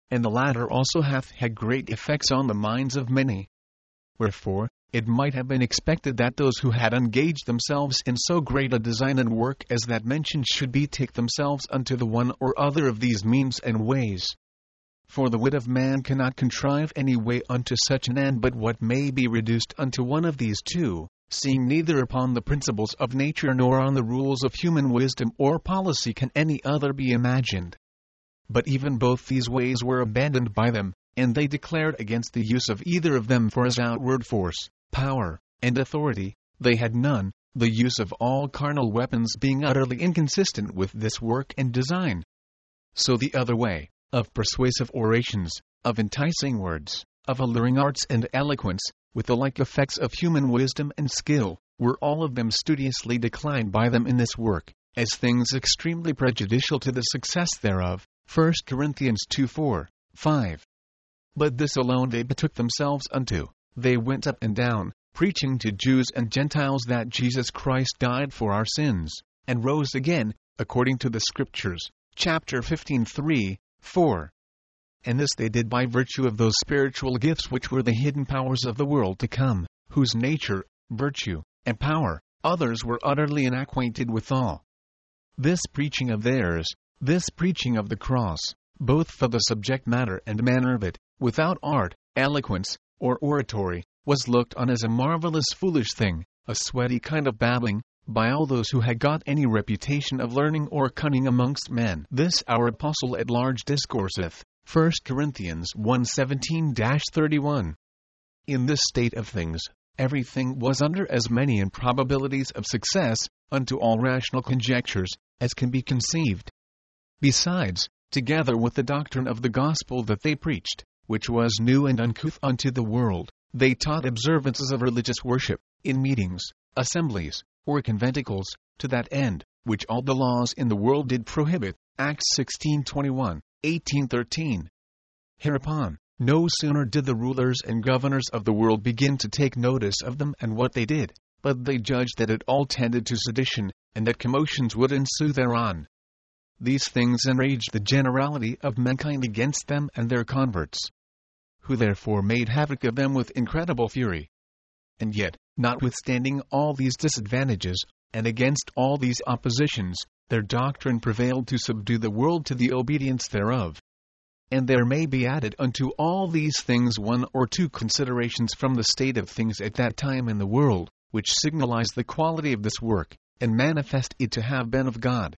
and the latter also hath had great effects on the minds of many. Wherefore, it might have been expected that those who had engaged themselves in so great a design and work as that mentioned should betake themselves unto the one or other of these means and ways. For the wit of man cannot contrive any way unto such an end but what may be reduced unto one of these two, seeing neither upon the principles of nature nor on the rules of human wisdom or policy can any other be imagined. But even both these ways were abandoned by them, and they declared against the use of either of them, for as outward force, power, and authority, they had none, the use of all carnal weapons being utterly inconsistent with this work and design. So the other way, of persuasive orations, of enticing words, of alluring arts and eloquence, with the like effects of human wisdom and skill, were all of them studiously declined by them in this work, as things extremely prejudicial to the success thereof. First Corinthians two four, five. But this alone they betook themselves unto. They went up and down, preaching to Jews and Gentiles that Jesus Christ died for our sins, and rose again, according to the Scriptures, chapter fifteen three, four. And this they did by virtue of those spiritual gifts which were the hidden powers of the world to come, whose nature, virtue, and power, others were utterly unacquainted withal. This preaching of theirs, this preaching of the cross, both for the subject matter and manner of it, without art, eloquence, or oratory, was looked on as a marvelous foolish thing, a sweaty kind of babbling, by all those who had got any reputation of learning or cunning amongst men. This our apostle at large discourseth, First Corinthians one seventeen to thirty-one. In this state of things, everything was under as many improbabilities of success, unto all rational conjectures, as can be conceived. Besides, together with the doctrine of the gospel that they preached, which was new and uncouth unto the world, they taught observances of religious worship, in meetings, assemblies, or conventicles, to that end, which all the laws in the world did prohibit. Acts sixteen twenty-one, eighteen thirteen. Hereupon, no sooner did the rulers and governors of the world begin to take notice of them and what they did, but they judged that it all tended to sedition, and that commotions would ensue thereon. These things enraged the generality of mankind against them and their converts, who therefore made havoc of them with incredible fury. And yet, notwithstanding all these disadvantages, and against all these oppositions, their doctrine prevailed to subdue the world to the obedience thereof. And there may be added unto all these things one or two considerations from the state of things at that time in the world, which signalize the quality of this work, and manifest it to have been of God.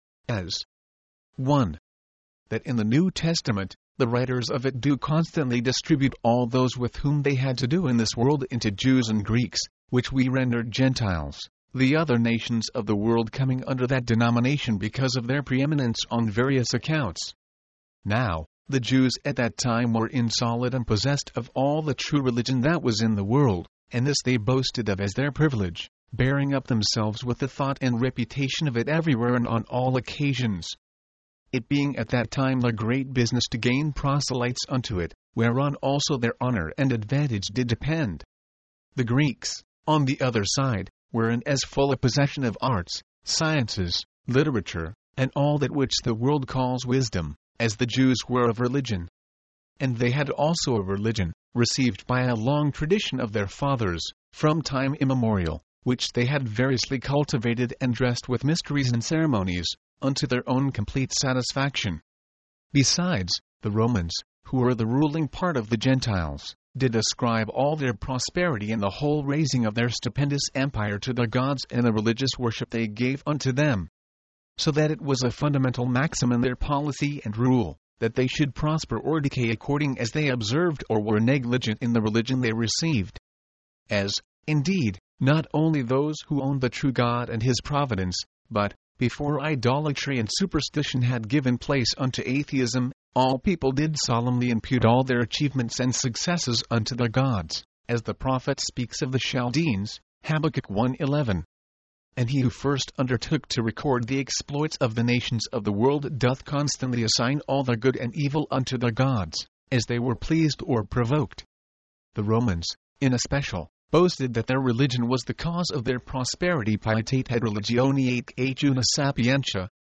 As one. That in the New Testament, the writers of it do constantly distribute all those with whom they had to do in this world into Jews and Greeks, which we rendered Gentiles, the other nations of the world coming under that denomination because of their preeminence on various accounts. Now, the Jews at that time were insolid and possessed of all the true religion that was in the world, and this they boasted of as their privilege, bearing up themselves with the thought and reputation of it everywhere and on all occasions. It being at that time a great business to gain proselytes unto it, whereon also their honor and advantage did depend. The Greeks, on the other side, were in as full a possession of arts, sciences, literature, and all that which the world calls wisdom, as the Jews were of religion. And they had also a religion, received by a long tradition of their fathers, from time immemorial, which they had variously cultivated and dressed with mysteries and ceremonies, unto their own complete satisfaction. Besides, the Romans, who were the ruling part of the Gentiles, did ascribe all their prosperity and the whole raising of their stupendous empire to their gods and the religious worship they gave unto them. So that it was a fundamental maxim in their policy and rule, that they should prosper or decay according as they observed or were negligent in the religion they received. As, indeed, not only those who owned the true God and his providence, but, before idolatry and superstition had given place unto atheism, all people did solemnly impute all their achievements and successes unto their gods, as the prophet speaks of the Chaldeans, Habakkuk one eleven. And he who first undertook to record the exploits of the nations of the world doth constantly assign all their good and evil unto their gods, as they were pleased or provoked. The Romans, in especial, boasted that their religion was the cause of their prosperity. Pietate et religione et una sapientia,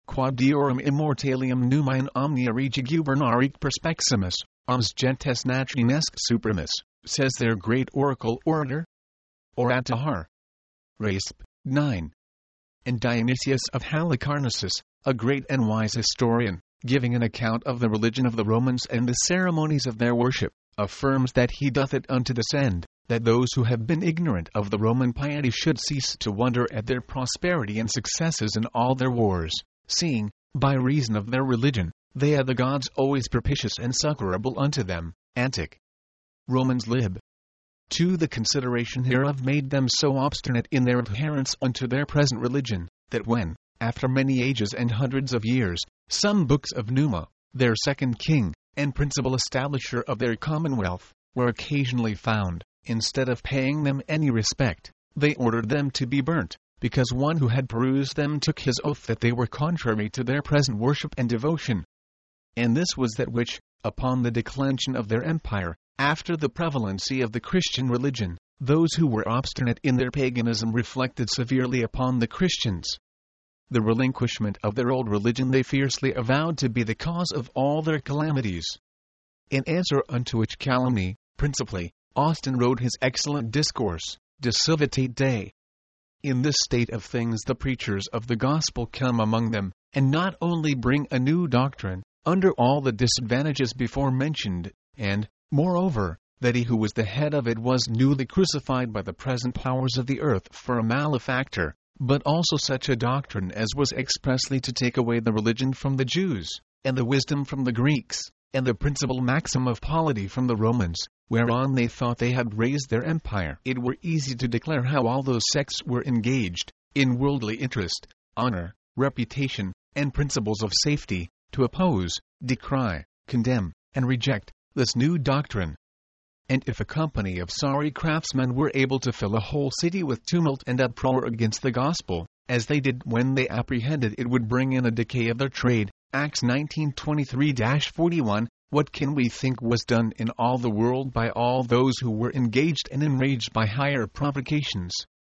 quod deorum immortalium numa in omnia regia gubernarique perspeximus, omnes gentes natrinesque supremus, says their great oracle orator. Oratahar. Resp. nine. And Dionysius of Halicarnassus, a great and wise historian, giving an account of the religion of the Romans and the ceremonies of their worship, affirms that he doth it unto this end, that those who have been ignorant of the Roman piety should cease to wonder at their prosperity and successes in all their wars, seeing, by reason of their religion, they are the gods always propitious and succorable unto them. Antic. Romans lib. two. The consideration hereof made them so obstinate in their adherence unto their present religion, that when, after many ages and hundreds of years, some books of Numa, their second king, and principal establisher of their commonwealth, were occasionally found, instead of paying them any respect, they ordered them to be burnt, because one who had perused them took his oath that they were contrary to their present worship and devotion. And this was that which, upon the declension of their empire, after the prevalency of the Christian religion, those who were obstinate in their paganism reflected severely upon the Christians. The relinquishment of their old religion they fiercely avowed to be the cause of all their calamities. In answer unto which calumny, principally, Austin wrote his excellent discourse, De Civitate Dei. In this state of things the preachers of the gospel come among them, and not only bring a new doctrine, under all the disadvantages before mentioned, and, moreover, that he who was the head of it was newly crucified by the present powers of the earth for a malefactor, but also such a doctrine as was expressly to take away the religion from the Jews, and the wisdom from the Greeks, and the principal maxim of polity from the Romans, whereon they thought they had raised their empire. It were easy to declare how all those sects were engaged, in worldly interest, honor, reputation, and principles of safety, to oppose, decry, condemn, and reject this new doctrine. And if a company of sorry craftsmen were able to fill a whole city with tumult and uproar against the gospel, as they did when they apprehended it would bring in a decay of their trade, Acts nineteen twenty-three to forty-one, what can we think was done in all the world by all those who were engaged and enraged by higher provocations?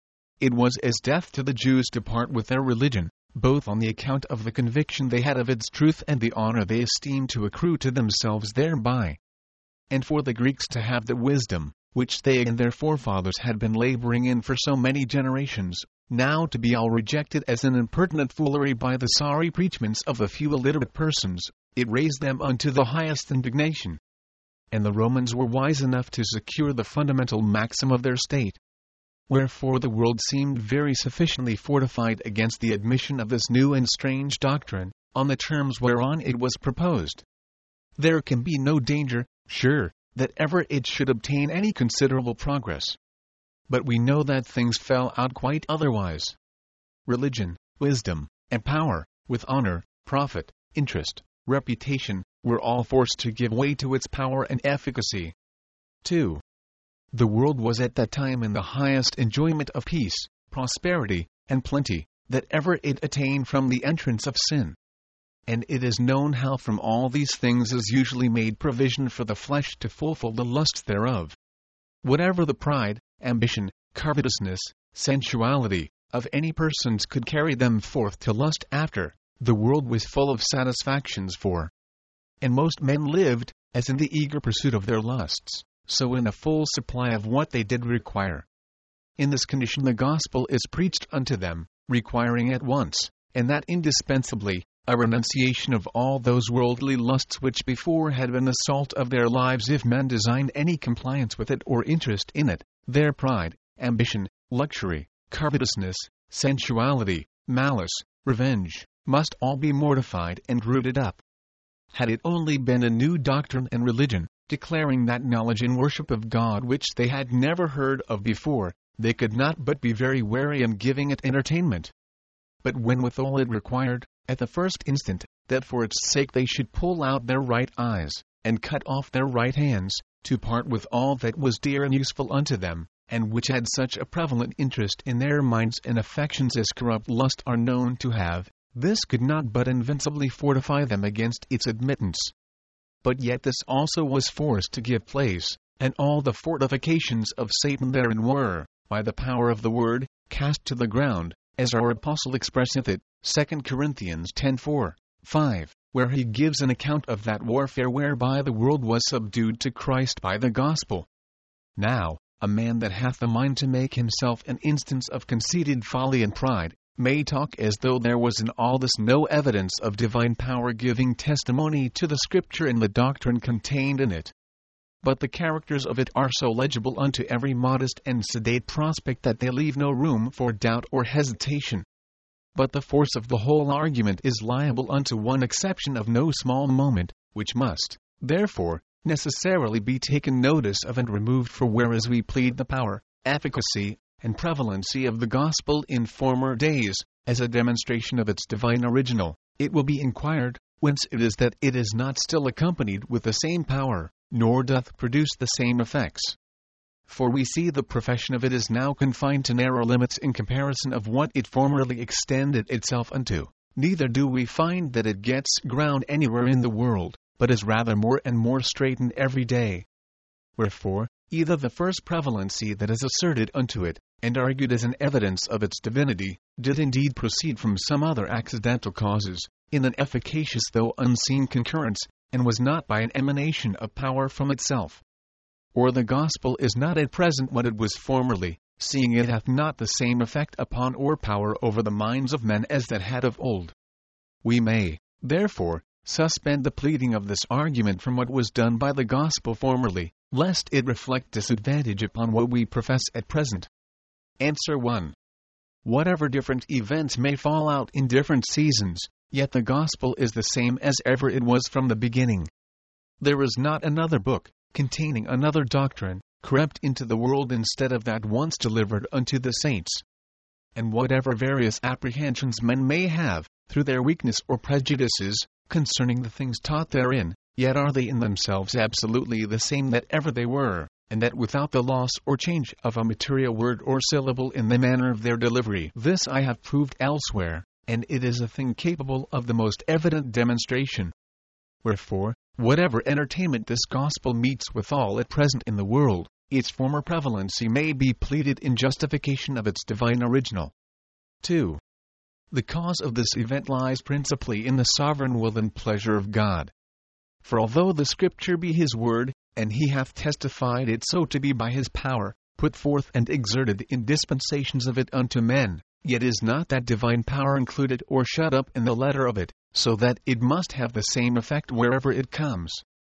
It was as death to the Jews to part with their religion, both on the account of the conviction they had of its truth and the honor they esteemed to accrue to themselves thereby. And for the Greeks to have the wisdom, which they and their forefathers had been laboring in for so many generations, now to be all rejected as an impertinent foolery by the sorry preachments of a few illiterate persons, it raised them unto the highest indignation. And the Romans were wise enough to secure the fundamental maxim of their state. Wherefore the world seemed very sufficiently fortified against the admission of this new and strange doctrine, on the terms whereon it was proposed. There can be no danger, sure, that ever it should obtain any considerable progress. But we know that things fell out quite otherwise. Religion, wisdom, and power, with honor, profit, interest, reputation, were all forced to give way to its power and efficacy. two. The world was at that time in the highest enjoyment of peace, prosperity, and plenty, that ever it attained from the entrance of sin. And it is known how from all these things is usually made provision for the flesh to fulfill the lusts thereof. Whatever the pride, ambition, covetousness, sensuality, of any persons could carry them forth to lust after, the world was full of satisfactions for. And most men lived, as in the eager pursuit of their lusts, so in a full supply of what they did require. In this condition the gospel is preached unto them, requiring at once, and that indispensably, a renunciation of all those worldly lusts which before had been the salt of their lives if men designed any compliance with it or interest in it. Their pride, ambition, luxury, covetousness, sensuality, malice, revenge, must all be mortified and rooted up. Had it only been a new doctrine and religion, declaring that knowledge and worship of God which they had never heard of before, they could not but be very wary in giving it entertainment. But when withal it required, at the first instant, that for its sake they should pull out their right eyes, and cut off their right hands, to part with all that was dear and useful unto them, and which had such a prevalent interest in their minds and affections as corrupt lust are known to have, this could not but invincibly fortify them against its admittance. But yet this also was forced to give place, and all the fortifications of Satan therein were, by the power of the word, cast to the ground, as our apostle expresseth it, Second Corinthians ten four, five, where he gives an account of that warfare whereby the world was subdued to Christ by the gospel. Now, a man that hath a mind to make himself an instance of conceited folly and pride, may talk as though there was in all this no evidence of divine power giving testimony to the Scripture and the doctrine contained in it. But the characters of it are so legible unto every modest and sedate prospect that they leave no room for doubt or hesitation. But the force of the whole argument is liable unto one exception of no small moment, which must, therefore, necessarily be taken notice of and removed, for whereas we plead the power, efficacy, and prevalency of the gospel in former days, as a demonstration of its divine original, it will be inquired, whence it is that it is not still accompanied with the same power, nor doth produce the same effects. For we see the profession of it is now confined to narrow limits in comparison of what it formerly extended itself unto, neither do we find that it gets ground anywhere in the world, but is rather more and more straitened every day. Wherefore, either the first prevalency that is asserted unto it, and argued as an evidence of its divinity, did indeed proceed from some other accidental causes, in an efficacious though unseen concurrence, and was not by an emanation of power from itself. Or the gospel is not at present what it was formerly, seeing it hath not the same effect upon or power over the minds of men as that had of old. We may, therefore, suspend the pleading of this argument from what was done by the gospel formerly, lest it reflect disadvantage upon what we profess at present. Answer one. Whatever different events may fall out in different seasons, yet the gospel is the same as ever it was from the beginning. There is not another book, containing another doctrine, crept into the world instead of that once delivered unto the saints. And whatever various apprehensions men may have, through their weakness or prejudices, concerning the things taught therein, yet are they in themselves absolutely the same that ever they were, and that without the loss or change of a material word or syllable in the manner of their delivery. This I have proved elsewhere, and it is a thing capable of the most evident demonstration. Wherefore, whatever entertainment this gospel meets withal at present in the world, its former prevalency may be pleaded in justification of its divine original. two. The cause of this event lies principally in the sovereign will and pleasure of God. For although the Scripture be His word, and He hath testified it so to be by His power, put forth and exerted in dispensations of it unto men, yet is not that divine power included or shut up in the letter of it, so that it must have the same effect wherever it comes.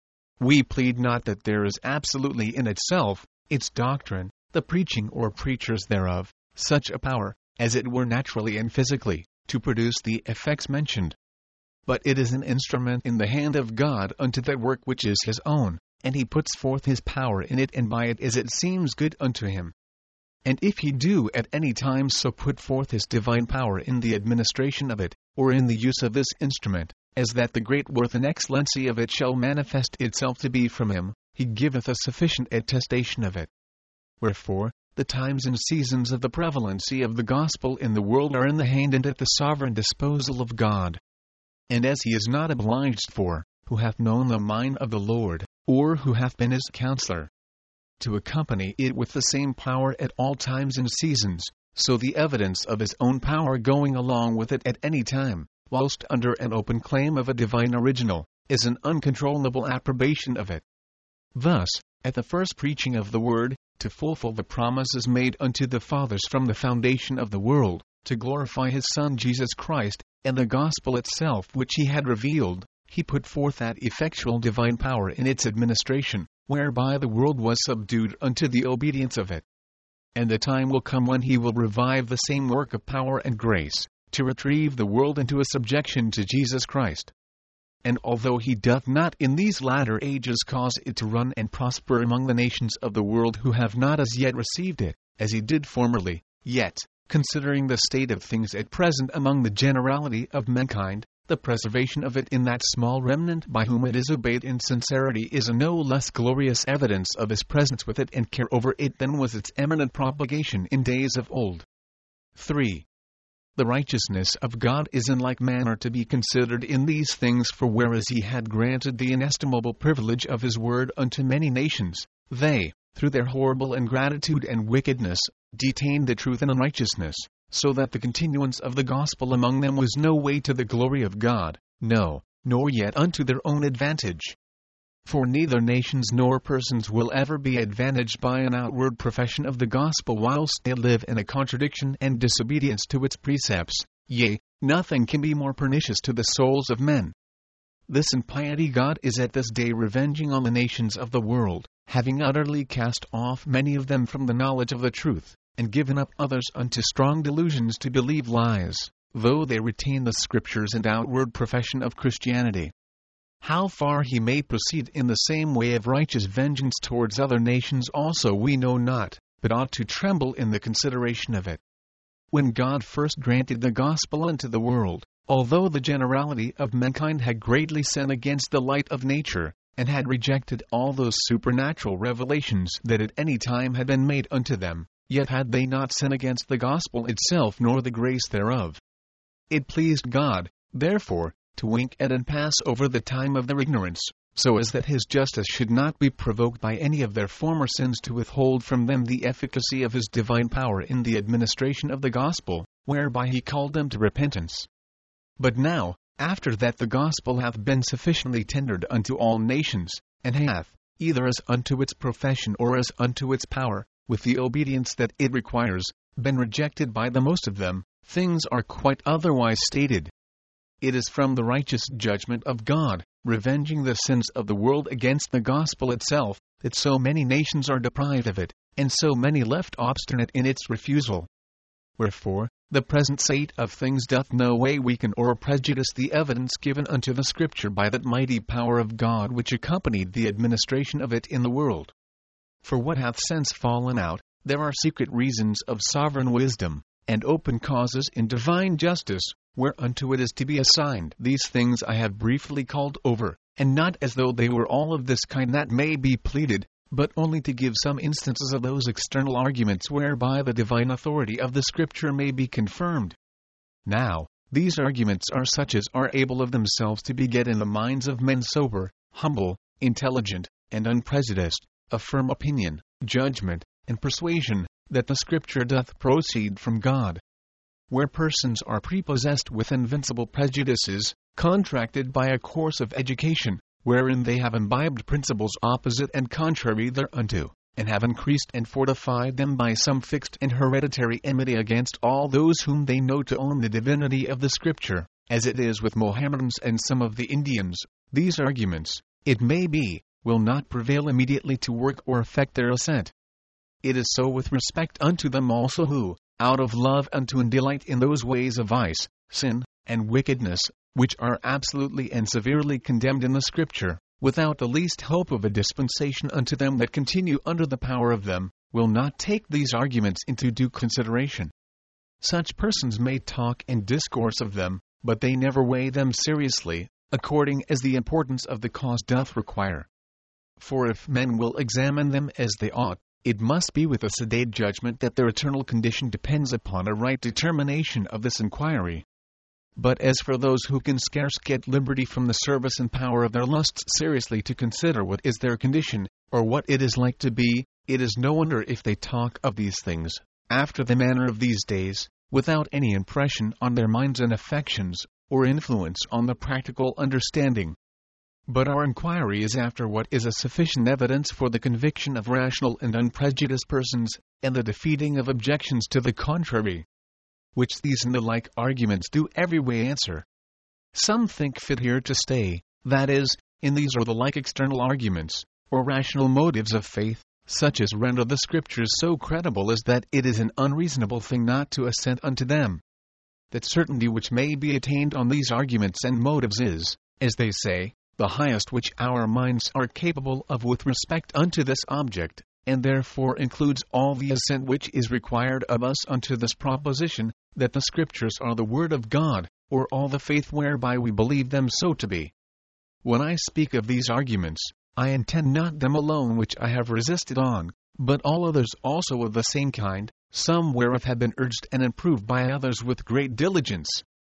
We plead not that there is absolutely in itself, its doctrine, the preaching or preachers thereof, such a power, as it were naturally and physically, to produce the effects mentioned. But it is an instrument in the hand of God unto that work which is His own, and He puts forth His power in it and by it as it seems good unto Him. And if He do at any time so put forth His divine power in the administration of it, or in the use of this instrument, as that the great worth and excellency of it shall manifest itself to be from Him, He giveth a sufficient attestation of it. Wherefore, the times and seasons of the prevalency of the gospel in the world are in the hand and at the sovereign disposal of God. And as He is not obliged for, who hath known the mind of the Lord, or who hath been His counselor, to accompany it with the same power at all times and seasons, so the evidence of His own power going along with it at any time, whilst under an open claim of a divine original, is an uncontrollable approbation of it. Thus, at the first preaching of the word, to fulfill the promises made unto the fathers from the foundation of the world, to glorify His Son Jesus Christ, and the gospel itself which He had revealed, He put forth that effectual divine power in its administration, whereby the world was subdued unto the obedience of it. And the time will come when He will revive the same work of power and grace, to retrieve the world into a subjection to Jesus Christ. And although He doth not in these latter ages cause it to run and prosper among the nations of the world who have not as yet received it, as He did formerly, yet, considering the state of things at present among the generality of mankind, the preservation of it in that small remnant by whom it is obeyed in sincerity is a no less glorious evidence of His presence with it and care over it than was its eminent propagation in days of old. three. The righteousness of God is in like manner to be considered in these things, for whereas He had granted the inestimable privilege of His word unto many nations, they, through their horrible ingratitude and wickedness, detained the truth in unrighteousness, so that the continuance of the gospel among them was no way to the glory of God, no, nor yet unto their own advantage. For neither nations nor persons will ever be advantaged by an outward profession of the gospel whilst they live in a contradiction and disobedience to its precepts. Yea, nothing can be more pernicious to the souls of men. This impiety God is at this day revenging on the nations of the world, having utterly cast off many of them from the knowledge of the truth, and given up others unto strong delusions to believe lies, though they retain the Scriptures and outward profession of Christianity. How far he may proceed in the same way of righteous vengeance towards other nations also we know not, but ought to tremble in the consideration of it. When God first granted the gospel unto the world, although the generality of mankind had greatly sinned against the light of nature, and had rejected all those supernatural revelations that at any time had been made unto them, yet had they not sinned against the gospel itself nor the grace thereof. It pleased God, therefore, to wink at and pass over the time of their ignorance, so as that his justice should not be provoked by any of their former sins to withhold from them the efficacy of his divine power in the administration of the gospel, whereby he called them to repentance. But now, after that the gospel hath been sufficiently tendered unto all nations, and hath, either as unto its profession or as unto its power, with the obedience that it requires, been rejected by the most of them, things are quite otherwise stated. It is from the righteous judgment of God, revenging the sins of the world against the gospel itself, that so many nations are deprived of it, and so many left obstinate in its refusal. Wherefore, the present state of things doth no way weaken or prejudice the evidence given unto the Scripture by that mighty power of God which accompanied the administration of it in the world. For what hath since fallen out, there are secret reasons of sovereign wisdom, and open causes in divine justice, whereunto it is to be assigned. These things I have briefly called over, and not as though they were all of this kind that may be pleaded, but only to give some instances of those external arguments whereby the divine authority of the Scripture may be confirmed. Now, these arguments are such as are able of themselves to beget in the minds of men sober, humble, intelligent, and unprejudiced, a firm opinion, judgment, and persuasion, that the Scripture doth proceed from God. Where persons are prepossessed with invincible prejudices, contracted by a course of education, wherein they have imbibed principles opposite and contrary thereunto, and have increased and fortified them by some fixed and hereditary enmity against all those whom they know to own the divinity of the Scripture, as it is with Mohammedans and some of the Indians, these arguments, it may be, will not prevail immediately to work or effect their assent. It is so with respect unto them also who, out of love unto and delight in those ways of vice, sin, and wickedness, which are absolutely and severely condemned in the Scripture, without the least hope of a dispensation unto them that continue under the power of them, will not take these arguments into due consideration. Such persons may talk and discourse of them, but they never weigh them seriously, according as the importance of the cause doth require. For if men will examine them as they ought, it must be with a sedate judgment that their eternal condition depends upon a right determination of this inquiry. But as for those who can scarce get liberty from the service and power of their lusts seriously to consider what is their condition, or what it is like to be, it is no wonder if they talk of these things, after the manner of these days, without any impression on their minds and affections, or influence on the practical understanding. But our inquiry is after what is a sufficient evidence for the conviction of rational and unprejudiced persons, and the defeating of objections to the contrary, which these and the like arguments do every way answer. Some think fit here to stay, that is, in these or the like external arguments, or rational motives of faith, such as render the Scriptures so credible as that it is an unreasonable thing not to assent unto them. That certainty which may be attained on these arguments and motives is, as they say, the highest which our minds are capable of with respect unto this object, and therefore includes all the assent which is required of us unto this proposition, that the Scriptures are the Word of God, or all the faith whereby we believe them so to be. When I speak of these arguments, I intend not them alone which I have resisted on, but all others also of the same kind, some whereof have been urged and improved by others with great diligence.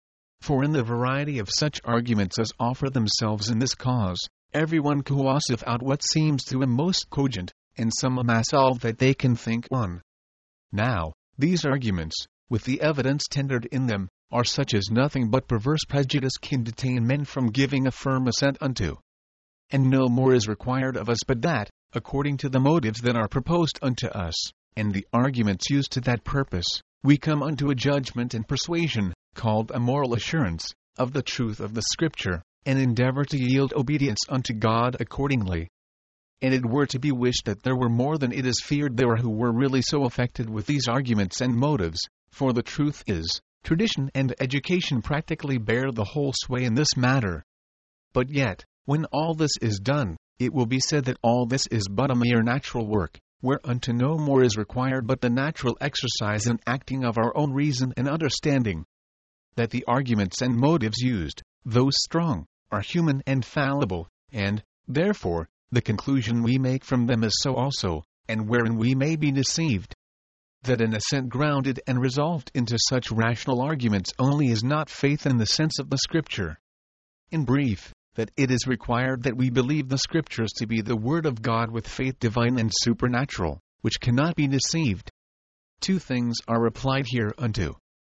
For in the variety of such arguments as offer themselves in this cause, every one coasseth out what seems to him most cogent, and some amass all that they can think on. Now, these arguments, with the evidence tendered in them, are such as nothing but perverse prejudice can detain men from giving a firm assent unto. And no more is required of us but that, according to the motives that are proposed unto us, and the arguments used to that purpose, we come unto a judgment and persuasion, called a moral assurance, of the truth of the Scripture, and endeavor to yield obedience unto God accordingly. And it were to be wished that there were more than it is feared there who were really so affected with these arguments and motives, for the truth is, tradition and education practically bear the whole sway in this matter. But yet, when all this is done, it will be said that all this is but a mere natural work, whereunto no more is required but the natural exercise and acting of our own reason and understanding. That the arguments and motives used, though strong, are human and fallible, and, therefore, the conclusion we make from them is so also, and wherein we may be deceived. That an assent grounded and resolved into such rational arguments only is not faith in the sense of the Scripture. In brief, that it is required that we believe the Scriptures to be the Word of God with faith divine and supernatural, which cannot be deceived. Two things are replied hereunto.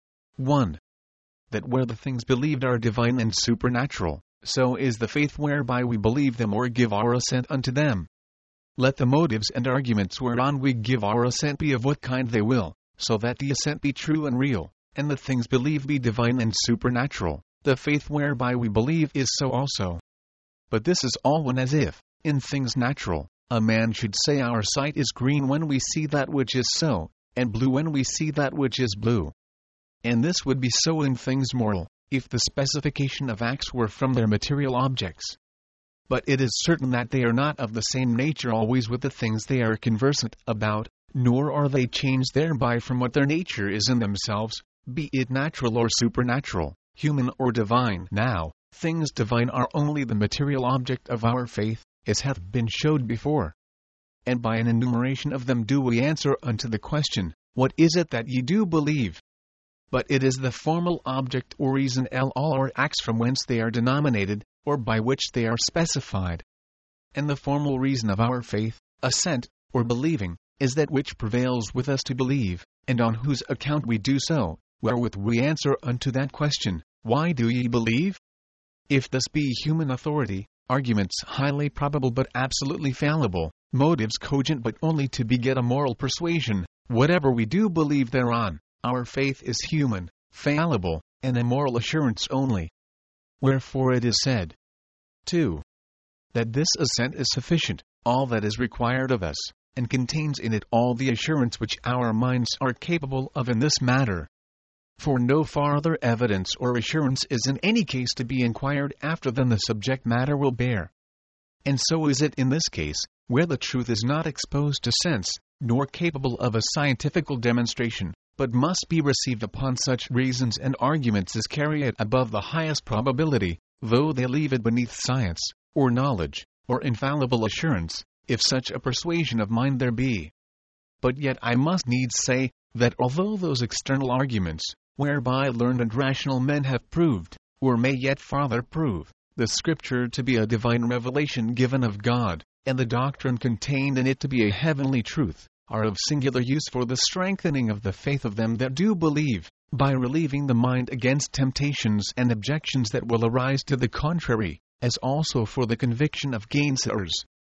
one. That where the things believed are divine and supernatural, so is the faith whereby we believe them or give our assent unto them. Let the motives and arguments whereon we give our assent be of what kind they will, so that the assent be true and real, and the things believed be divine and supernatural, the faith whereby we believe is so also. But this is all one as if, in things natural, a man should say our sight is green when we see that which is so, and blue when we see that which is blue. And this would be so in things moral, if the specification of acts were from their material objects. But it is certain that they are not of the same nature always with the things they are conversant about, nor are they changed thereby from what their nature is in themselves, be it natural or supernatural, human or divine. Now, things divine are only the material object of our faith, as hath been showed before. And by an enumeration of them do we answer unto the question, what is it that ye do believe? But it is the formal object or reason L all our acts from whence they are denominated, or by which they are specified. And the formal reason of our faith, assent, or believing, is that which prevails with us to believe, and on whose account we do so, wherewith we answer unto that question, why do ye believe? If this be human authority, arguments highly probable but absolutely fallible, motives cogent but only to beget a moral persuasion, whatever we do believe thereon, our faith is human, fallible, and a moral assurance only. Wherefore it is said, two. That this assent is sufficient, all that is required of us, and contains in it all the assurance which our minds are capable of in this matter. For no farther evidence or assurance is in any case to be inquired after than the subject matter will bear. And so is it in this case, where the truth is not exposed to sense, nor capable of a scientifical demonstration, but must be received upon such reasons and arguments as carry it above the highest probability, though they leave it beneath science, or knowledge, or infallible assurance, if such a persuasion of mind there be. But yet I must needs say, that although those external arguments, whereby learned and rational men have proved, or may yet farther prove, the Scripture to be a divine revelation given of God, and the doctrine contained in it to be a heavenly truth, are of singular use for the strengthening of the faith of them that do believe, by relieving the mind against temptations and objections that will arise to the contrary, as also for the conviction of gainsayers.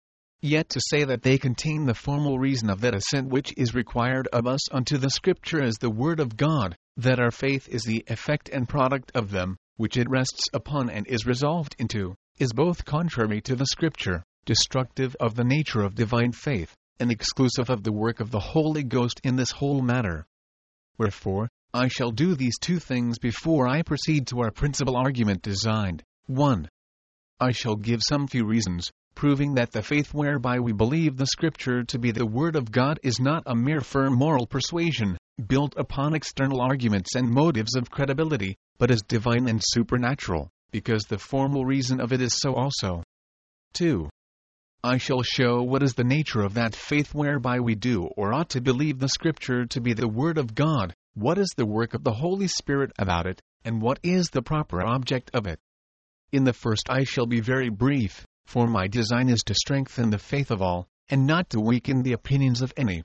Yet to say that they contain the formal reason of that assent which is required of us unto the Scripture as the Word of God, that our faith is the effect and product of them, which it rests upon and is resolved into, is both contrary to the Scripture, destructive of the nature of divine faith, and exclusive of the work of the Holy Ghost in this whole matter. Wherefore, I shall do these two things before I proceed to our principal argument designed. one. I shall give some few reasons, proving that the faith whereby we believe the Scripture to be the Word of God is not a mere firm moral persuasion, built upon external arguments and motives of credibility, but is divine and supernatural, because the formal reason of it is so also. two. I shall show what is the nature of that faith whereby we do or ought to believe the Scripture to be the Word of God, what is the work of the Holy Spirit about it, and what is the proper object of it. In the first I shall be very brief, for my design is to strengthen the faith of all, and not to weaken the opinions of any.